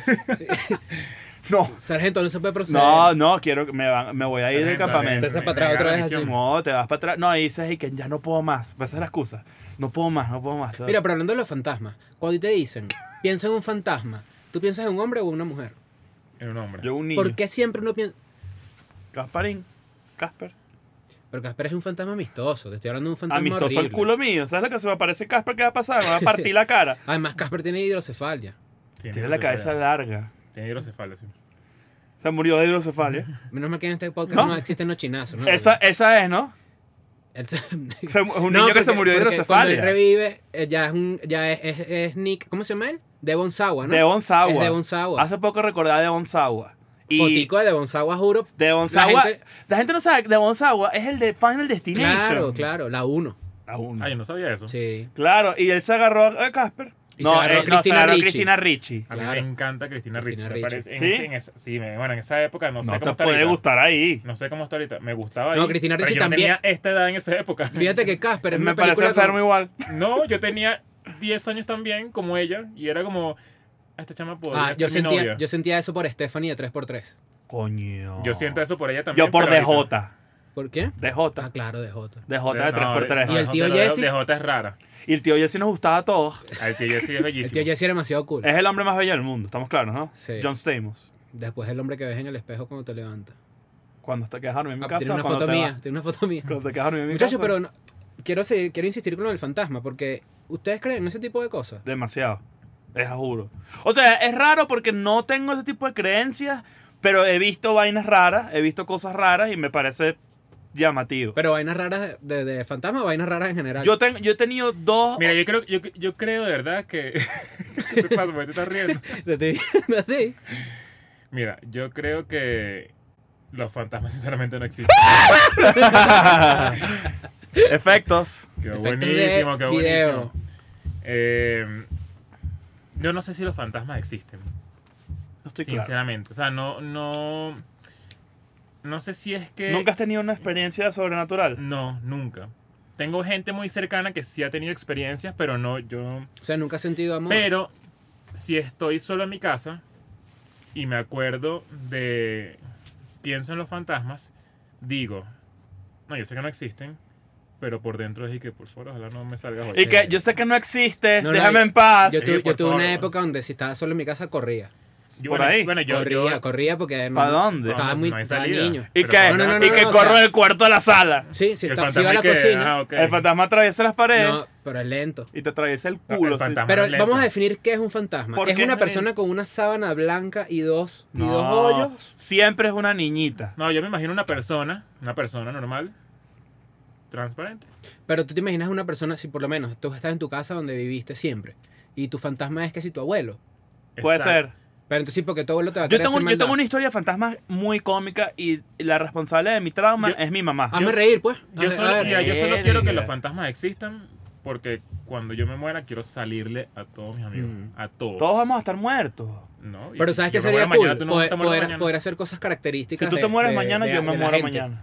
No, Sargento, no se puede proceder. no, no, quiero que me, van- me voy a ir del Sargento, campamento. Entonces me- para atrás me otra agarra vez misión. así. No, te vas para atrás. No, y dices, y que ya no puedo más. Esa es la excusa. No puedo más, no puedo más. Mira, pero hablando de los fantasmas, cuando te dicen, piensa en un fantasma, ¿tú piensas en un hombre o en una mujer? En un hombre. Yo un niño. ¿Por qué siempre uno piensa...? Gasparín. Casper. Pero Casper es un fantasma amistoso, te estoy hablando de un fantasma Amistoso horrible. el culo mío. ¿Sabes lo que se me aparece Casper? ¿Qué va a pasar? Me va a partir la cara. Además, Casper tiene hidrocefalia. Tiene la cabeza larga. Tiene hidrocefalia, sí. Se murió de hidrocefalia. Menos mal que en este podcast no, ¿No? existen los chinazos, ¿no? Esa, esa es, ¿no? Él se- Se- es un No, niño que se porque- murió de porque hidrocefalia. Cuando él revive, eh, ya, es, un, ya es, es, es Nick... ¿Cómo se llama él? Devon Sawa, ¿no? Devon Sawa. Es Devon Sawa. Hace poco recordaba a Devon Sawa. Y Fotico de Devon Sawa, juro. Devon La Sawa. gente- La gente no sabe que Devon Sawa es el de Final Destination. Claro, claro, la uno. Aún. Ay, no sabía eso. Sí. Claro, y él se agarró a Casper. Y no, se agarró eh, a no, se Christina agarró a Ricci. Christina Ricci. A mí Claro. me encanta Cristina Ricci. Cristina Me Ricci. parece, en ¿Sí? ese- en esa- sí, me- bueno, en esa época no, sé No cómo te está puede ahorita. gustar ahí. No sé cómo está ahorita. Me gustaba No, ahí. Cristina pero Ricci yo no también. tenía esta edad en esa época. Fíjate que Casper es Me una parece película enfermo con- igual. No, yo tenía diez años también, como ella, y era como, esta chama podría Ah, yo ser mi sentía, novia. yo sentía eso por Stephanie de tres por tres. Coño. Yo siento eso por ella también. Yo por pero ahorita- D J. ¿Por qué? D J. Ah, claro, de J. D J de tres por tres. ¿Y el tío de- Jesse? De J es rara. Y el tío Jesse nos gustaba a todos. El tío Jesse es El bellísimo. tío Jesse era demasiado cool. Es el hombre más bello del mundo, estamos claros, ¿no? Sí. John Stamos. Después el hombre que ves en el espejo cuando te levantas. Cuando te quedas a dormir en mi Ah, casa. tiene o una cuando foto te mía, vas- tiene una foto mía. Cuando te quedas a dormir en mi Muchachos, casa. pero no- quiero seguir, quiero insistir con lo del fantasma, porque ¿ustedes creen en ese tipo de cosas? Demasiado. Les juro. O sea, es raro porque no tengo ese tipo de creencias, pero he visto vainas raras, he visto cosas raras y me parece llamativo. Pero vainas raras de, de, de fantasma o vainas raras en general. Yo, ten- yo he tenido dos... Mira, yo creo, yo, yo creo de verdad que... ¿Qué te pasa? ¿Por qué te estás riendo? Te estoy viendo así. Mira, yo creo que los fantasmas sinceramente no existen. Efectos. Qué Efectos buenísimo, de qué video. buenísimo. Eh, yo no sé si los fantasmas existen, No estoy claro. sinceramente. O sea, no, no... No sé si es que... ¿Nunca has tenido una experiencia sobrenatural? No, nunca. Tengo gente muy cercana que sí ha tenido experiencias, pero no, yo... O sea, nunca has sentido amor. Pero si estoy solo en mi casa y me acuerdo de... Pienso en los fantasmas, digo, no, yo sé que no existen, pero por dentro es y que por favor, ojalá no me salga hoy. Y que yo sé que no existes, No, no, déjame yo- en paz. Yo, Sí, tuve, por yo tuve una favor. época donde si estaba solo en mi casa corría. Yo, por bueno, ahí. Bueno, yo, corría, yo, corría porque no, ¿Para dónde? estaba No, muy no hay estaba salida. niño. Y Pero que, no, no, no, y no, que o corro sea- del cuarto a la sala. Sí, si, el está, si va a la fantasma que- cocina. ah, ok. El fantasma atraviesa las paredes No, pero es lento. y te atraviesa el No, culo. el sí. fantasma. Pero es lento. vamos a definir qué es un fantasma. ¿Por Es qué una es persona lento? con una sábana blanca y dos, y No, dos hoyos. siempre es una niñita. No, yo me imagino una persona, una persona normal, transparente. Pero tú te imaginas una persona, si por lo menos tú estás en tu casa donde viviste siempre, y tu fantasma es que si tu abuelo. Puede Exacto. ser. Pero entonces sí, porque tu abuelo te va a Yo querer tengo, hacer yo tengo maldad. una historia de fantasmas muy cómica y la responsable de mi trauma Yo- es mi mamá. Hazme yo- reír, pues. Yo A- solo, a ver. mira, yo solo quiero que los Verga. fantasmas existan porque cuando yo me muera quiero salirle a todos mis amigos. Mm. A todos. Todos vamos a estar muertos. ¿no? Y Pero si- ¿sabes si qué yo me sería muero cool? mañana, tú no poder, te mueres poder- mañana. poder hacer cosas características. Si tú de- te mueres de- mañana, de- yo me de la muero gente. mañana.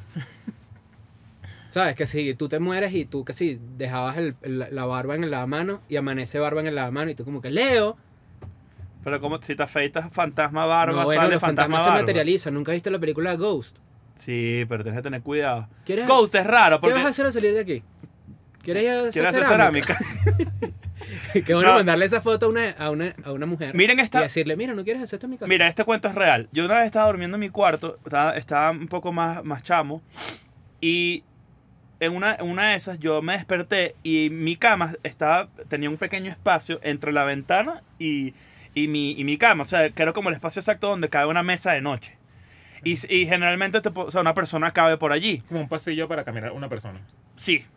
¿Sabes? Que si tú te mueres y tú que si dejabas el- el- la barba en el lavamano y amanece barba en el lavamano y tú como que Leo. Pero como si te afeitas fantasma barba, No, bueno, sale los fantasma fantasmas se barba. materializan. ¿Nunca viste la película Ghost? Sí, pero tienes que tener cuidado. ¿Quieres, Ghost es raro ¿Qué porque vas a hacer al salir de aquí? ¿Quieres ir a hacer quiere hacer cerámica? cerámica. Qué bueno No. mandarle esa foto a una, a una, a una mujer. Miren esta- Y decirle, mira, ¿no quieres hacer esto en mi casa? Mira, este cuento es real. Yo una vez estaba durmiendo en mi cuarto, estaba, estaba un poco más, más chamo, y en una, en una de esas yo me desperté y mi cama estaba, tenía un pequeño espacio entre la ventana y, y, mi, y mi cama. O sea, que era como el espacio exacto donde cabe una mesa de noche. Y, y generalmente te po- o sea, una persona cabe por allí. Como un pasillo para caminar una persona. Sí.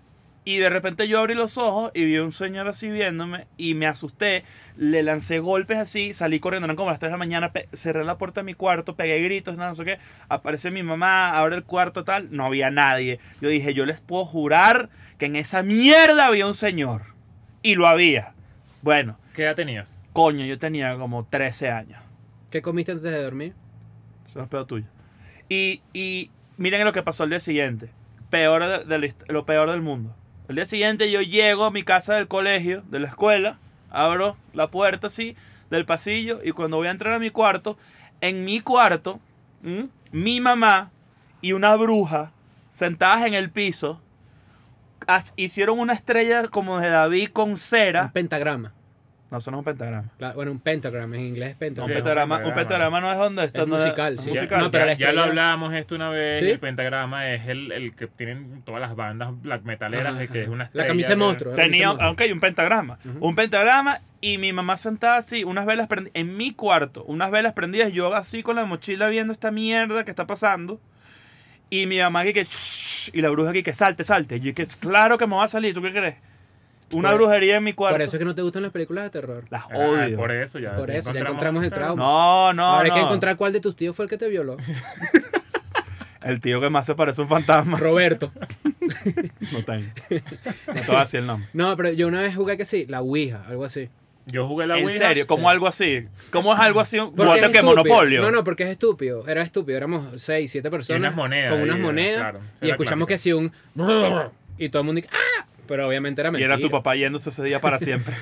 Y de repente yo abrí los ojos y vi a un señor así viéndome y me asusté. Le lancé golpes así, salí corriendo, eran como las tres de la mañana, pe- cerré la puerta de mi cuarto, pegué gritos, nada, no sé qué. Aparece mi mamá, abre el cuarto, tal, no había nadie. Yo dije, yo les puedo jurar que en esa mierda había un señor. Y lo había. Bueno, ¿Qué edad tenías? coño, yo tenía como trece años. ¿Qué comiste antes de dormir? Eso no es pedo tuyo. Y, y miren lo que pasó al día siguiente. Peor de, de la hist- lo peor del mundo. El día siguiente yo llego a mi casa del colegio, de la escuela, abro la puerta así del pasillo y cuando voy a entrar a mi cuarto, en mi cuarto, ¿m? mi mamá y una bruja sentadas en el piso as- hicieron una estrella como de David con Un cera. pentagrama. No, eso no es un pentagrama. La- bueno, un pentagrama, en inglés es Un pentagrama. Sí, es un pentagrama, un pentagrama. pentagrama no es donde está. Es donde- musical, es sí. musical. No, pero ya, la ya lo estrella- hablábamos esto una vez. ¿Sí? El pentagrama es el, el que tienen todas las bandas black metaleras, Ajá, de que es ajá. una La estrella. camisa de que- monstruo. la camisa de Tenía, monstruo. aunque hay un pentagrama. Ujú. Un pentagrama y mi mamá sentada así, unas velas prendidas. En mi cuarto, unas velas prendidas. Yo así con la mochila viendo esta mierda que está pasando. Y mi mamá que, que "Shh", y la bruja que, que salte, salte. Y yo que claro que me va a salir, ¿tú qué crees? Una Por- brujería en mi cuarto. Por eso es que no te gustan las películas de terror. Las Ah, odio. por eso ya. Por ya eso, ya encontramos el trauma. No, no, Ahora hay que no. encontrar cuál de tus tíos fue el que te violó. El tío que más se parece a un fantasma. Roberto. No tengo. No te voy a decir el nombre. No, pero yo una vez jugué que sí, la Ouija, algo así. Yo jugué la En Ouija. serio, como Sí. algo así. ¿Cómo es algo así? Porque Igual es que estúpido. Monopolio. No, no, porque es estúpido. Era estúpido. Éramos seis, siete personas. unas monedas Con unas ahí, monedas. claro. Esa Y es la escuchamos que clásica. sí un... Y todo el mundo... ¡Ah! Pero obviamente era Y mentira. era tu papá yéndose ese día para siempre.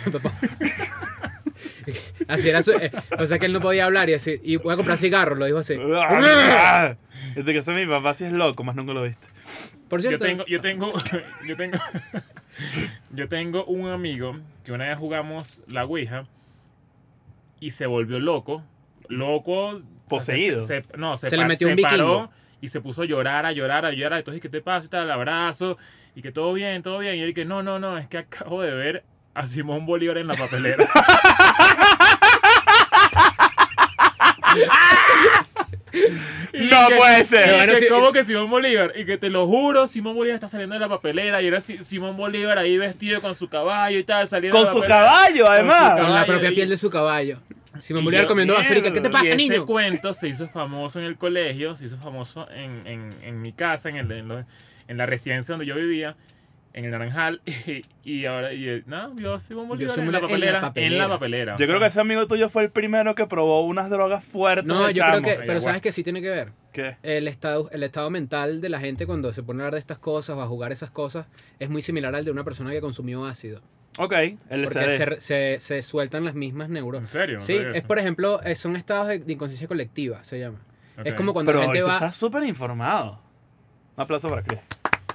Así era su... eh, o sea que él no podía hablar y así... Y voy a comprar cigarros, lo dijo así. Desde que ese mi papá sí es loco, más nunca lo viste. Por Yo cierto... tengo, yo tengo, yo tengo, yo tengo un amigo que una vez jugamos la Ouija y se volvió loco, loco, o sea, Poseído. se- se- no, se, Se le pa- metió se un vikingo. paró y se puso a llorar, a llorar, a llorar. Entonces, ¿qué te pasa? Y tal, el abrazo y que todo bien, todo bien. Y él que no, no, no, es que acabo de ver a Simón Bolívar en la papelera. Y No que- puede y ser. que, Bueno, sí. ¿cómo que Simón Bolívar? Y que te lo juro, Simón Bolívar está saliendo de la papelera y era Si- Simón Bolívar ahí vestido con su caballo y tal, saliendo Con de la su papelera. caballo, además. su Con la caballo propia y- piel de su caballo. Simón y Bolívar yo- comiendo mierda. basurica. ¿Qué te Y pasa, ese niño? cuento se hizo famoso en el colegio, se hizo famoso en, en, en mi casa, en, el, en, lo- en la residencia donde yo vivía, en el Naranjal. Y, y ahora, y, eh, no, vio a Simón Bolívar Simón en la, en la papelera, en la papelera. papelera. Yo creo que ese amigo tuyo fue el primero que probó unas drogas fuertes. No, de yo chamo. creo que... Pero Ayahuasca. ¿sabes que sí tiene que ver? ¿Qué? El estado, el estado mental de la gente cuando se pone a hablar de estas cosas o a jugar esas cosas es muy similar al de una persona que consumió ácido. Ok, L S Porque D. se, re- se, se sueltan las mismas ¿En neuronas. serio? No Sí, sabía es eso. por ejemplo, eh, son estados de, de inconsciencia colectiva, se llama. Es Ok. como cuando Pero la hoy gente tú va... estás súper informado. Un aplauso para Chris.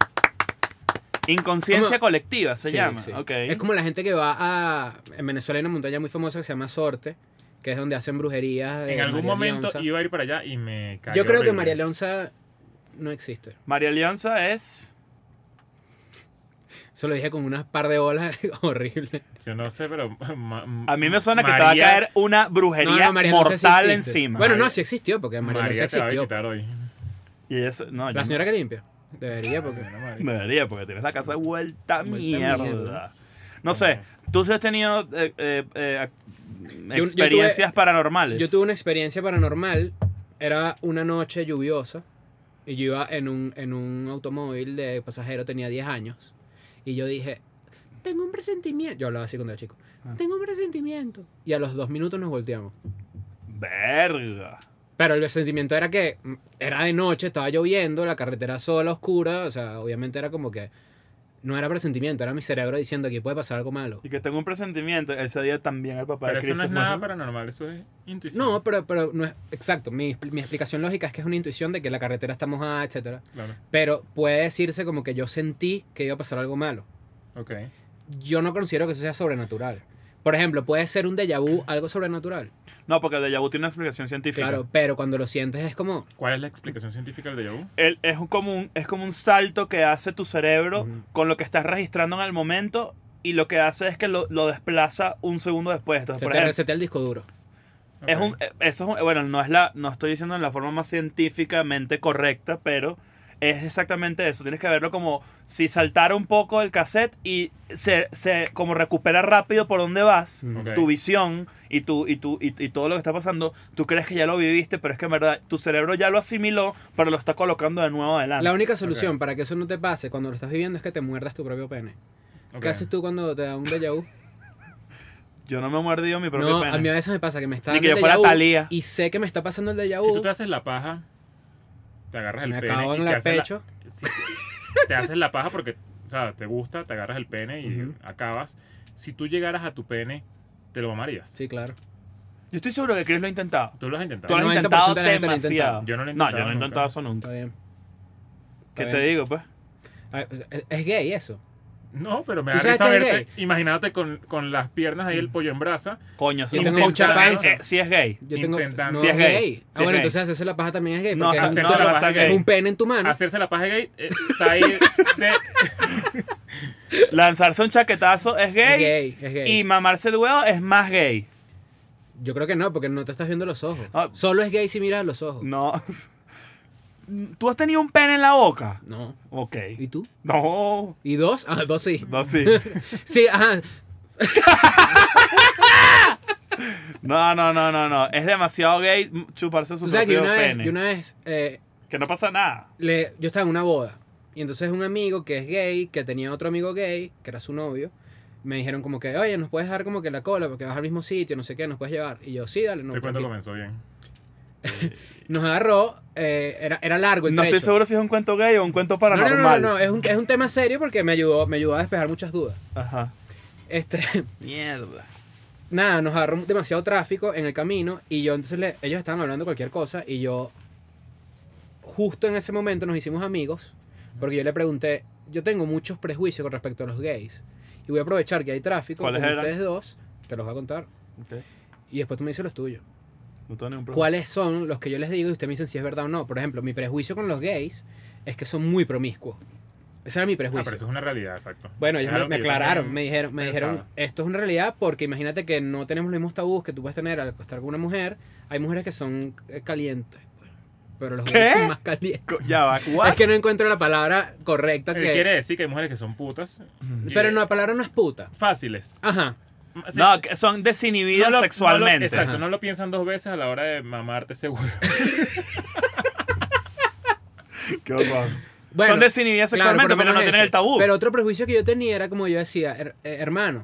Inconsciencia Como- colectiva se Sí, llama. sí. Ok. Es como la gente que va a... En Venezuela hay una montaña muy famosa que se llama Sorte, que es donde hacen brujerías. En eh, algún María momento Leonza. iba a ir para allá y me cayó Yo creo que horrible. María Leonza no existe. María Leonza es. Eso lo dije con unas par de olas horribles. Yo no sé, pero... ma- A mí me suena que te va a María- caer una brujería María Leonza sí mortal existe. encima. Bueno, María- no, sí existió, porque María, María Leonza te va a existió. visitar hoy. Y eso, no, yo La no- señora que limpia. Debería, porque... Señora María. Debería, porque tienes la casa vuelta, Vuelta mierda. mierda. No sé, tú sí has tenido eh, eh, eh, yo experiencias tuve- paranormales. Yo tuve una experiencia paranormal. Era una noche lluviosa. Y yo iba en un, en un automóvil de pasajero, tenía diez años. Y yo dije, tengo un presentimiento. Yo hablaba así cuando era chico. Ah. Tengo un presentimiento. Y a los dos minutos nos volteamos. Verga. Pero el presentimiento era que mm, era de noche, estaba lloviendo, la carretera sola, oscura. O sea, obviamente era como que no era presentimiento, era mi cerebro diciendo que puede pasar algo malo. Y que tengo un presentimiento. Ese día también el papá Pero de eso Chris no es se fue. nada paranormal, eso es intuición. No, pero, pero no es exacto. Mi, mi explicación lógica es que es una intuición de que la carretera está mojada, etcétera. Claro, Pero puede decirse como que yo sentí que iba a pasar algo malo. ok. Yo no considero que eso sea sobrenatural. Por ejemplo, puede ser un déjà vu algo sobrenatural. No, porque el déjà vu tiene una explicación científica. Claro, pero cuando lo sientes es como... ¿Cuál es la explicación científica del déjà vu? El- es, un- como un, es como un salto que hace tu cerebro Ujú. con lo que estás registrando en el momento y lo que hace es que lo, lo desplaza un segundo después. Entonces, Se por te ejemplo, resetea el disco duro. es Ok. un, eh, eso es un- bueno, no es la, no estoy diciendo en la forma más científicamente correcta, pero es exactamente eso. Tienes que verlo como si saltara un poco el cassette y se, se como recupera rápido por dónde vas, Mm. Ok. tu visión y, tu, y, tu, y, y todo lo que está pasando. Tú crees que ya lo viviste, pero es que en verdad tu cerebro ya lo asimiló, pero lo está colocando de nuevo adelante. La única solución Ok. para que eso no te pase cuando lo estás viviendo es que te muerdas tu propio pene. Ok. ¿Qué haces tú cuando te da un déjà vu? Yo no me he mordido mi propio No, pene. a mí a veces me pasa que me está Ni que dando yo el fuera déjà vu Thalía. y sé que me está pasando el déjà Si vu, tú te haces la paja, te agarras el me pene acabo y en te el haces la- pecho. si te haces la paja porque, o sea, te gusta, te agarras el pene y Ujú. acabas. Si tú llegaras a tu pene, te lo mamarías. Sí, claro. Yo estoy seguro que Chris lo ha intentado. Tú lo has intentado. Tú lo has noventa por intentado ciento de la gente lo ha demasiado. intentado. Yo no lo he No, yo intentado no he nunca. intentado eso Está nunca. bien. ¿Qué Está te bien. digo, pues? Ah, Es es gay eso. No, pero me ¿Tú da sabes risa que es verte, imagínate con, con las piernas ahí el pollo en brasa. Coño, Yo sí. tengo mucha panza. Eh, sí es gay. Yo tengo. Intentando. No Sí es es gay. gay. Ah, Sí es bueno, gay. entonces hacerse la paja también es gay. No, Porque es, un, hacerse no, la no paja está gay. es gay. un pene en tu mano. Hacerse la paja gay eh, está ahí de... Lanzarse un chaquetazo es Es gay. gay, es gay. Y mamarse el huevo es más gay. Yo creo que no, porque no te estás viendo los ojos. Ah. Solo es gay si miras los ojos. No. ¿Tú has tenido un pene en la boca? No. Ok. ¿Y tú? No. ¿Y dos? Ah, dos sí. No, sí. Sí, ajá. No, no, no, no, no. Es demasiado gay chuparse su Tú sabes que propio una vez, pene. que una vez eh, Que no pasa nada. le, yo estaba en una boda. Y entonces un amigo que es gay, que tenía otro amigo gay, que era su novio, me dijeron como que, oye, nos puedes dar como que la cola porque vas al mismo sitio, no sé qué, nos puedes llevar. Y yo, sí, dale, no. Este cuento tranquilo". comenzó bien. Nos agarró, eh, era, era largo el No estoy trecho. seguro si es un cuento gay o un cuento No, paranormal. no, no, no, no, es un, es un tema serio porque me ayudó, me ayudó a despejar muchas dudas. Ajá. Este, Mierda. nada, nos agarró demasiado tráfico en el camino y yo entonces le- ellos estaban hablando cualquier cosa y yo justo en ese momento nos hicimos amigos porque yo le pregunté, yo tengo muchos prejuicios con respecto a los gays y voy a aprovechar que hay tráfico con ¿Cuáles eran? ustedes dos, te los voy a contar Ok. y después tú me dices los tuyos. No tengo ningún problema. ¿Cuáles son los que yo les digo y ustedes me dicen si es verdad o no? Por ejemplo, mi prejuicio con los gays es que son muy promiscuos. Ese era mi Ah, prejuicio. pero eso es una realidad, exacto. Bueno, ellos Es me, algo me que yo aclararon, también me dijeron, me pensaba. dijeron, esto es una realidad porque imagínate que no tenemos los mismos tabús que tú puedes tener al acostar con una mujer. Hay mujeres que son eh, calientes, pero los ¿Qué? gays son más calientes. Co- Ya va. What? Es que no encuentro la palabra correcta Él que... quiere decir que hay mujeres que son putas. y Pero de- no, la palabra no es puta. Fáciles. Ajá. Sí, No, que son desinhibidas no lo- sexualmente. no lo- exacto, Ajá. no lo piensan dos veces a la hora de mamarte seguro. Qué horror. Bueno, son desinhibidas claro, sexualmente, por lo pero no menos tienen eso. el tabú. Pero otro prejuicio que yo tenía era como yo decía, "Her- eh, hermano,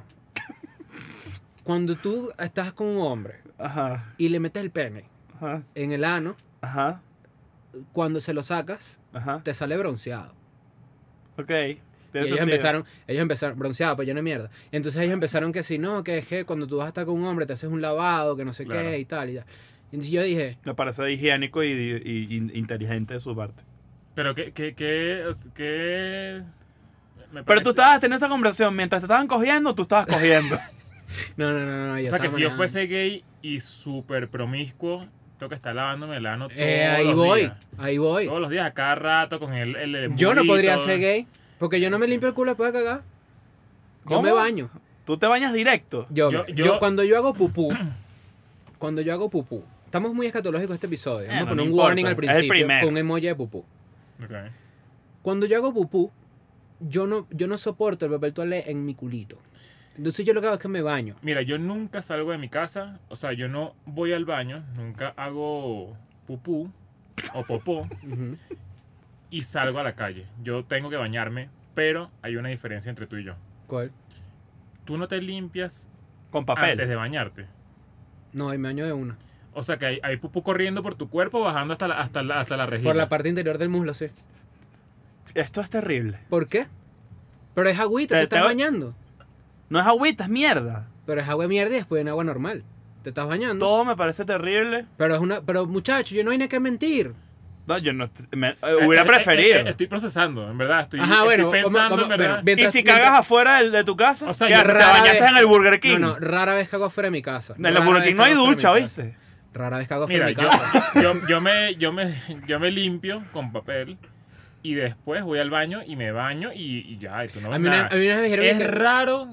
cuando tú estás con un hombre Ajá. y le metes el pene Ajá. en el ano, Ajá. cuando se lo sacas, Ajá. te sale bronceado. Ok. Y Tiene ellos sentido. empezaron, ellos empezaron, bronceado, pues yo no es mierda. Y entonces ellos empezaron que si no, que es que cuando tú vas a estar con un hombre te haces un lavado, que no sé Claro. qué y tal y tal. Y entonces yo dije, Me parece higiénico y, y- y inteligente de su parte. Pero que, que, que, que me Pero parece- tú estabas teniendo esta conversación mientras te estaban cogiendo, tú estabas cogiendo. no, no, no, no. Yo O sea, que estaba si yo manejando. fuese gay y súper promiscuo, tengo que estar lavándome el ano todos Eh, ahí los voy, días. ahí voy. Todos los días, a cada rato, con el, el, el Yo no embudito. podría ser gay, porque yo no me Sí. limpio el culo después de cagar. Yo ¿Cómo? me baño. Tú te bañas directo. Yo, Yo- yo- yo- cuando yo hago pupú, cuando yo hago pupú, estamos muy escatológicos este episodio. Vamos Eh, a no poner un importa, warning al es el principio primero. con un emoji de pupú. Ok. Cuando yo hago pupú, yo no, yo no soporto el papel toalé en mi culito. Entonces yo lo que hago es que me baño. Mira, yo nunca salgo de mi casa, o sea, yo no voy al baño, nunca hago pupú o popó Ujú. y salgo a la calle. Yo tengo que bañarme, pero hay una diferencia entre tú y yo. ¿Cuál? Tú no te limpias Con papel. antes de bañarte. No, y me baño de una. O sea, que hay, hay pupú corriendo por tu cuerpo, bajando hasta la, hasta la, hasta la rejilla. Por la parte interior del muslo, sí. Esto es terrible. ¿Por qué? Pero es agüita, Te- te, estás te- bañando. No es agüita, es mierda. Pero es agua de mierda y después en agua normal. Te estás bañando. Todo me parece terrible. Pero es una, pero muchacho, yo no hay nada que mentir. No, yo no. me- eh, Eh, hubiera eh, eh, preferido. eh, estoy procesando, en verdad. Estoy, Ajá, estoy bueno, pensando, vamos- en verdad. bueno, ¿Y mientras- si mientras- cagas afuera de, de tu casa? O sea, ¿Qué yo haces? ¿Te rara bañaste vez- en el Burger King? No, no, rara vez cago fuera de mi casa. En el Rara Burger vez King no hay cago fuera de ducha, mi casa. ¿viste? Rara vez cago fuera Mira, de mi yo, casa. yo, yo, me, yo, me, yo me limpio con papel y después voy al baño y me baño y, y ya, y tú no ves A mí, una, nada. a mí una vez me dijeron Es que... raro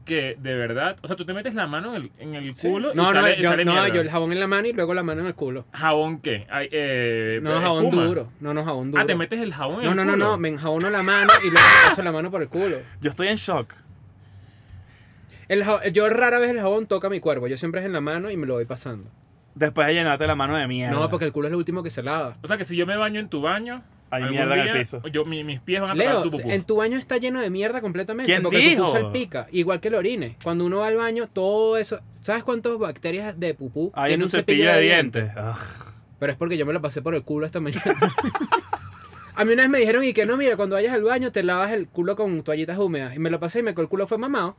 que de verdad, o sea, tú te metes la mano en el, en el Sí. culo No, y no, sale, y yo, sale no, mierda. yo el jabón en la mano y luego la mano en el culo. ¿Jabón qué? Ay, eh, No, jabón espuma. duro. No, no, jabón duro. Ah, te metes el jabón en No, el no, no, culo. no, me enjabono la mano y luego paso la mano por el culo. Yo estoy en shock. El jabón- yo rara vez el jabón toca mi cuerpo, yo siempre es en la mano y me lo voy pasando. Después de llenarte la mano de mierda. No, porque el culo es lo último que se lava. O sea, que si yo me baño en tu baño, Hay algún mierda en el día, piso. Yo, mi- mis pies van a tocar Leo, tu pupú. en tu baño está lleno de mierda completamente. ¿Quién porque el dijo? pupú salpica, igual que el orine. Cuando uno va al baño, todo eso. ¿Sabes cuántas bacterias de pupú Hay en tiene tu un cepillo de dientes. Ah. Pero es porque yo me lo pasé por el culo esta mañana. A mí una vez me dijeron y que no, mira, cuando vayas al baño te lavas el culo con toallitas húmedas. Y me lo pasé y me el culo fue mamado.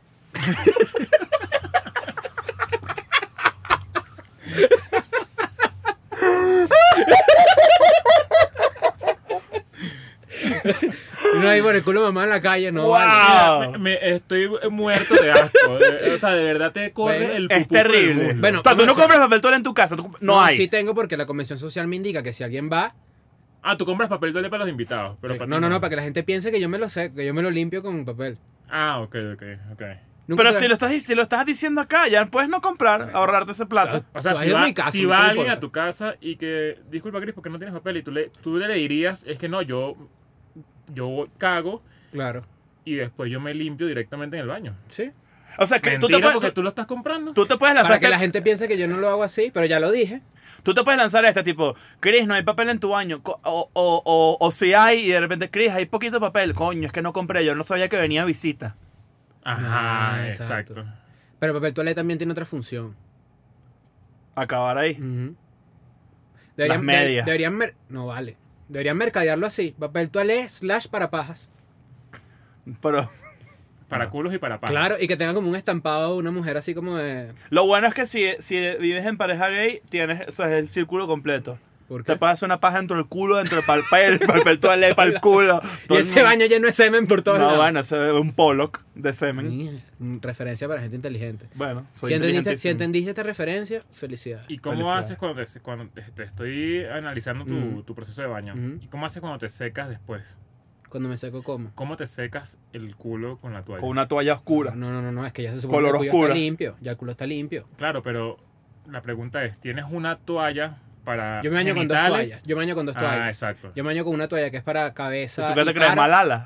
No hay por el culo mamado en la calle, no. ¡Wow! vale. Me, me- estoy muerto de asco. De- o sea, de verdad te corre Bueno, el pupú Es por el terrible. muslo. Bueno, o sea, tú no vamos a- compras papel toalla en tu casa. tú- no, hay. Sí tengo porque la convención social me indica que si alguien va... Ah, tú compras papel toalla para los invitados. Pero para no, ti no, no, para que la gente piense que yo me lo sé, que yo me lo limpio con papel. Ah, ok, ok, ok. Nunca Pero te- si lo, estás, si lo estás diciendo acá, ya puedes no comprar, ahorrarte ese plato. O sea, Tú has si ido a va, mi casa, si no va te alguien importa. a tu casa y que, disculpa, Cris, porque no tienes papel, y tú le, tú le dirías, es que no, yo, yo cago Claro, y después yo me limpio directamente en el baño. sí. O sea, que tú te, Mentira, puedes, porque tú, tú lo estás comprando. tú te puedes lanzar Para que este- la gente piense que yo no lo hago así, pero ya lo dije. tú te puedes lanzar este tipo, Chris, no hay papel en tu baño. Co- O, o, o, o si hay, y de repente, Chris, hay poquito papel. Coño, es que no compré, yo no sabía que venía visita. Ajá, Ah, exacto. exacto. Pero el papel toalé también tiene otra función. Acabar ahí. Ujú. Las de- medias. deberían mer- no vale. Deberían mercadearlo así. Papel toalé slash para pajas. Pero Para culos y para pajas. Claro, y que tenga como un estampado una mujer así como de... lo bueno es que si, si vives en pareja gay, tienes, o sea, es el círculo completo. ¿Por Te qué? pasas una paja dentro del culo, dentro del papel, papel toalé, para el culo. Y Todo el ese mundo- baño lleno de semen por todos No, lados. bueno, se ve un Pollock de semen. Mira, mm, referencia para gente inteligente. Bueno, soy Si entendiste, si inteligentísimo. entendiste esta referencia, felicidades. ¿Y cómo Felicidades. haces cuando te, cuando te, te estoy analizando tu, Ujú. tu proceso de baño? Ujú. ¿Y cómo haces cuando te secas después? Cuando me seco, como. ¿Cómo te secas el culo con la toalla? Con una toalla oscura. No, no, no, no, es que ya se supone Color que el culo oscura. está limpio. Ya el culo está limpio. Claro, pero la pregunta es, ¿tienes una toalla para Yo me baño con dos genitales? toallas. Yo me baño con dos Ah, toallas. exacto. Yo me baño con una toalla que es para cabeza. ¿Tú qué y te crees, cara. Malala?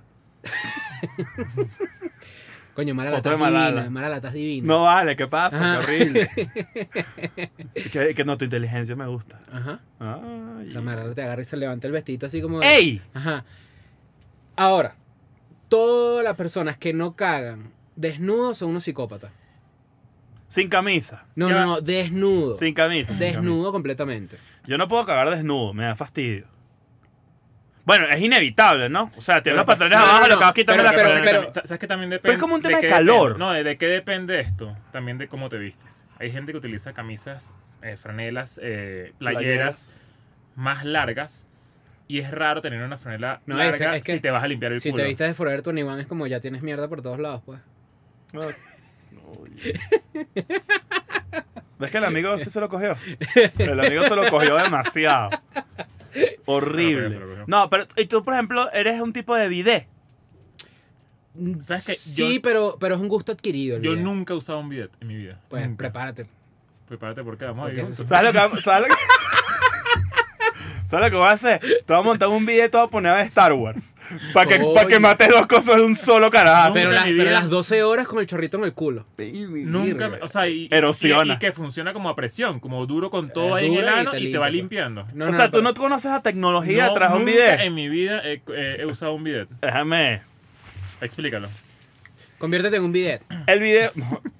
Coño, Malala, Foto de estás Malala. divina. Malala, estás divina. No vale, ¿qué pasa? Ajá. Qué horrible. que, que no, tu inteligencia me gusta. Ajá. Ay. O sea, Malala te agarra y se levanta el vestido así como. de- ¡Ey! Ajá. Ahora, todas las personas que no cagan desnudos son unos psicópatas. Sin camisa. No, Ya. no, no, desnudo. Sin camisa. sin Desnudo camisa. completamente. Yo no puedo cagar desnudo, me da fastidio. Bueno, es inevitable, ¿no? O sea, tienes Pero los pasa- pantalones no, abajo, no, lo no, acabas quitando pero- la pero- persona. pero- también- ¿Sabes que también depende? Pero es como un tema de qué calor. depende- no, de, de qué depende esto. También de cómo te vistes. Hay gente que utiliza camisas, eh, franelas, eh, playeras más largas. Y es raro tener una franela No, es que- larga es que si te vas a limpiar el Si culo. te vistes de Forever veintiuno es como ya tienes mierda por todos lados, pues. No. Oye. ¿Ves que el amigo sí se lo cogió? El amigo se lo cogió demasiado. Horrible. No, pero ya se lo cogió. No, pero y tú, por ejemplo, eres un tipo de bidet. ¿Sabes qué? Sí, Yo- pero, pero es un gusto adquirido. el Yo video. nunca he usado un bidet en mi vida. Pues Nunca. prepárate. Prepárate porque vamos a Porque vivir eso juntos. ¿Sabes lo que vamos- ¿Sabes lo que, ¿Sabes lo que voy a hacer? Te voy a montar un bidet, te voy a poner a Star Wars. Para que, pa' que Coño. mates dos cosas de un solo carajo. Pero, Nunca las, en mi pero vida- las doce horas con el chorrito en el culo. Nunca, me- o sea, y, Erosiona. y, y que funciona como a presión, como duro con todo Es ahí en el dura y ano te y, te limpia, va pues. limpiando. No, o no, sea, no, tú pero- no conoces la tecnología No, detrás de un nunca bidet. en mi vida he, eh, he usado un bidet. Déjame. Explícalo. Conviértete en un bidet. El bidet.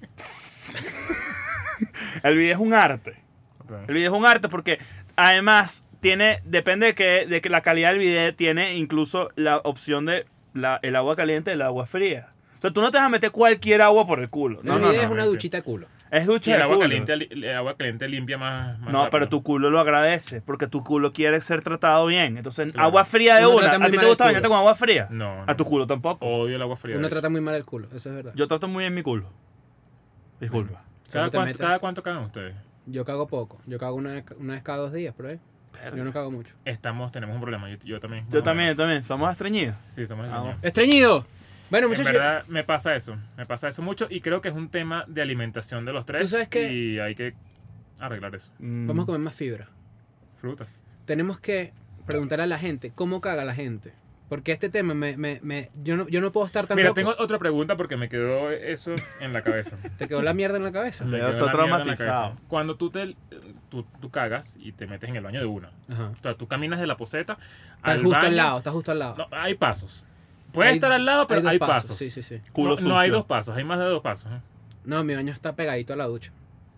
El bidet es un arte. El bidet es un arte porque además tiene, depende de que, de que la calidad del bidet tiene incluso la opción de la, el agua caliente y el agua fría. O sea, tú no te vas a meter cualquier agua por el culo. No, el no, bidet no. es una mentira. duchita de culo. Es Sí, ducha el de agua culo. caliente, li- el agua caliente limpia más, más No, pero rápido. tu culo lo agradece porque tu culo quiere ser tratado bien. Entonces, Claro. agua fría de Uno una. trata muy ¿A ti mal te el gusta culo. bañarte con agua fría? No, A tu no. culo tampoco. Odio el agua fría. Uno de hecho. trata muy mal el culo, eso es verdad. Yo, Yo trato muy bien mi culo. Disculpa. ¿Cada, Solo te cuánto, metes- ¿Cada cuánto cagan ustedes? cago poco. Yo cago una, vez- una vez cada dos días, por ahí. Yo no cago mucho. Estamos, tenemos un problema. Yo, yo también. Yo más o también, yo menos. también. Somos estreñidos. Sí, somos Ah, extraños. ¡Estreñido! Bueno, En muchachos, verdad me pasa eso, me pasa eso mucho y creo que es un tema de alimentación de los tres sabes qué? y hay que arreglar eso. Mm. vamos a comer más fibra. Frutas. Tenemos que preguntar a la gente cómo caga la gente. Porque este tema me... me, me yo, no, yo no puedo estar tan Mira, loco. tengo otra pregunta porque me quedó eso en la cabeza. ¿Te quedó la mierda en la cabeza? Le- Me Leo quedó está la mierda en la traumatizado. cabeza. Cuando tú, te, tú, tú cagas y te metes en el baño de una. Ajá. O sea, tú caminas de la poseta Está al justo baño. al lado, está justo al lado. No, hay pasos. Puede Hay- estar al lado, pero dos hay, pasos. Sí, sí, sí. Culo no, no hay sucio. dos pasos, hay más de dos pasos. ¿eh? No, mi baño está pegadito a la ducha.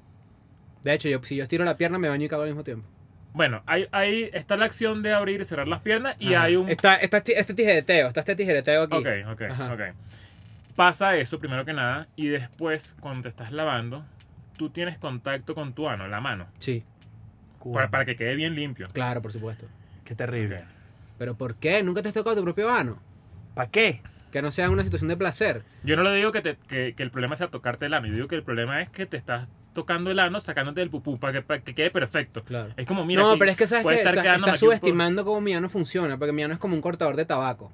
De hecho, yo, si yo estiro la pierna, me baño y cago al mismo tiempo. Bueno, hay, hay, está la acción de abrir y cerrar las piernas y Ajá. hay un... Está, está este este tijereteo, está este tijereteo aquí. Ok, ok, Ajá. ok. Pasa eso primero que nada y después cuando te estás lavando, tú tienes contacto con tu ano, la mano, Sí, Cool. para, para que quede bien limpio. claro, por supuesto. Qué terrible. Ok. ¿Pero por qué? ¿Nunca te has tocado tu propio ano? ¿Para qué? Que no sea una situación de placer. Yo no le digo que, te- que, que el problema sea tocarte el ano, yo digo que el problema es que te estás tocando el ano sacándote del pupú para que, para que quede perfecto. Claro. Es como, mira, no, aquí pero es que sabes puede que estar estás quedándome estás aquí un po- subestimando cómo mi ano funciona, porque mi ano es como un cortador de tabaco.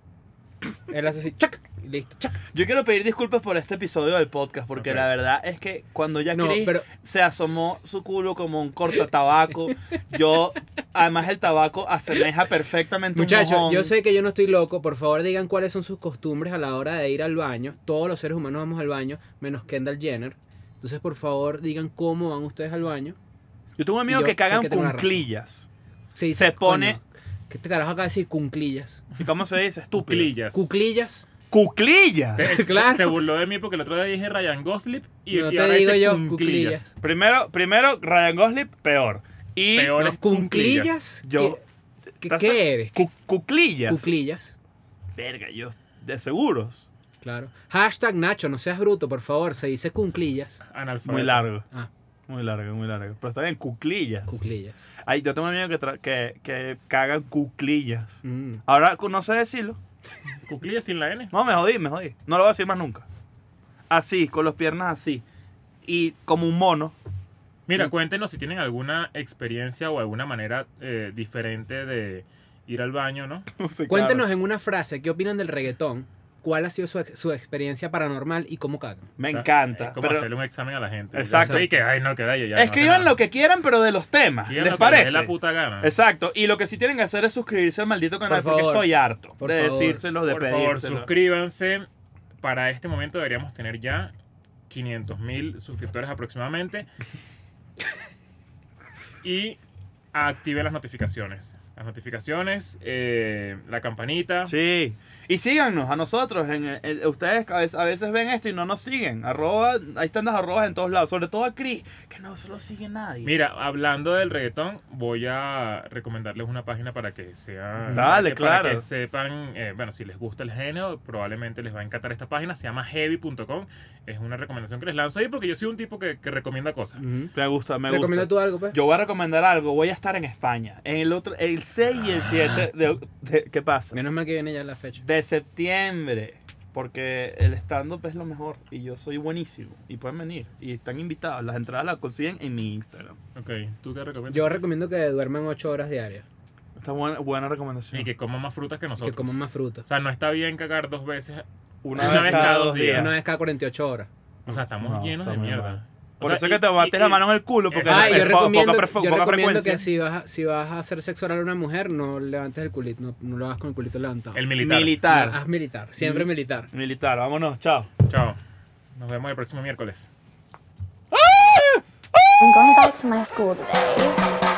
Él hace así, chac, y listo, chac. Yo quiero pedir disculpas por este episodio del podcast porque Ok. la verdad es que cuando ya No, Chris pero- se asomó su culo como un cortatabaco, yo, además el tabaco asemeja perfectamente un Muchachos, mojón. yo sé que yo no estoy loco. Por favor, digan cuáles son sus costumbres a la hora de ir al baño. Todos los seres humanos vamos al baño, menos Kendall Jenner. Entonces, por favor, digan cómo van ustedes al baño. Yo tengo un amigo Yo que sé cagan que tengo la razón. cunclillas. Sí, Se coño, pone- ¿Qué te carajo acaba de decir? Cunclillas. ¿Y cómo se dice? Estúpido. Cuclillas. Cuclillas. ¡Cuclillas! Te- Claro. Se burló de mí porque el otro día dije Ryan Gosling y, No y te ahora digo dice yo, cunclillas. cuclillas. Primero, primero, Ryan Gosling, peor. Y Peor No, es cunclillas. cunclillas. yo... ¿Qué, qué- ¿estás- qué eres? cu- cuclillas. Cuclillas. Verga, yo... De seguros. Claro. Hashtag Nacho, no seas bruto, por favor. Se dice cunclillas. Analfabeto. Muy largo. Ah, Muy largo, muy largo. Pero está bien, cuclillas. cuclillas. Ay, yo tengo un amigo que, tra- que, que cagan cuclillas. Mm. Ahora no sé decirlo. Cuclillas sin la N. No, me jodí, me jodí. No lo voy a decir más nunca. Así, con las piernas así. Y como un mono. Mira, cuéntenos si tienen alguna experiencia o alguna manera eh, diferente de ir al baño, ¿no? No sé, Cuéntenos claro. en una frase qué opinan del reggaetón, cuál ha sido su, su experiencia paranormal y cómo cagan. Me Está- encanta. Es como pero hacerle un examen a la gente. Exacto. Y que, ay, no, que da ya. escriban lo que quieran, pero de los temas. Digan ¿Les lo que les dé parece? la puta gana. Exacto. Y lo que sí tienen que hacer es suscribirse al maldito canal Por porque favor. estoy harto Por de favor. decírselo, de Por favor, pedírselo. suscríbanse. Para este momento deberíamos tener ya quinientos mil suscriptores aproximadamente. Y activen las notificaciones. Las notificaciones, eh, la campanita. Sí. Y síganos a nosotros. En, en- ustedes a veces, a veces ven esto y no nos siguen. Arroba, ahí están las arrobas en todos lados. Sobre todo a Chris, que no se lo sigue nadie. Mira, hablando del reggaetón, voy a recomendarles una página para que sea. Dale, que- para claro. que sepan, eh, bueno, si les gusta el género, probablemente les va a encantar esta página. Se llama heavy punto com. Es una recomendación que les lanzo ahí porque yo soy un tipo que, que recomienda cosas. Ujú. Me gusta, me ¿Recomienda gusta. tú algo, pues? Yo voy a recomendar algo. Voy a estar en España. En el otro, el seis y el siete de, de- ¿qué pasa? Menos mal que viene ya la fecha. De septiembre. Porque el stand-up es lo mejor. Y yo soy buenísimo. Y pueden venir. Y están invitados. Las entradas las consiguen en mi Instagram. Ok, ¿tú qué recomiendas? Yo recomiendo que duerman ocho horas diarias. Esta es buena, buena recomendación. Y que coman más frutas que Que nosotros. coman más fruta. O sea, no está bien cagar dos veces. Una, una vez cada dos días. Una vez cada cuarenta y ocho horas. O sea, estamos No, llenos está de muy mierda. mal. O Por sea, eso y- es que te bates y- la mano en el culo. Porque Ah, Ah, y es yo po- recomiendo, poca, pref- yo poca recomiendo frecuencia. que si vas, a, si vas a hacer sexo oral a una mujer, no levantes el culito, no, no lo hagas con el culito levantado. El militar. Militar. No, haz militar, siempre Mm. militar. Militar, vámonos, chao. Chao. Nos vemos el próximo miércoles. I'm going back to my school today.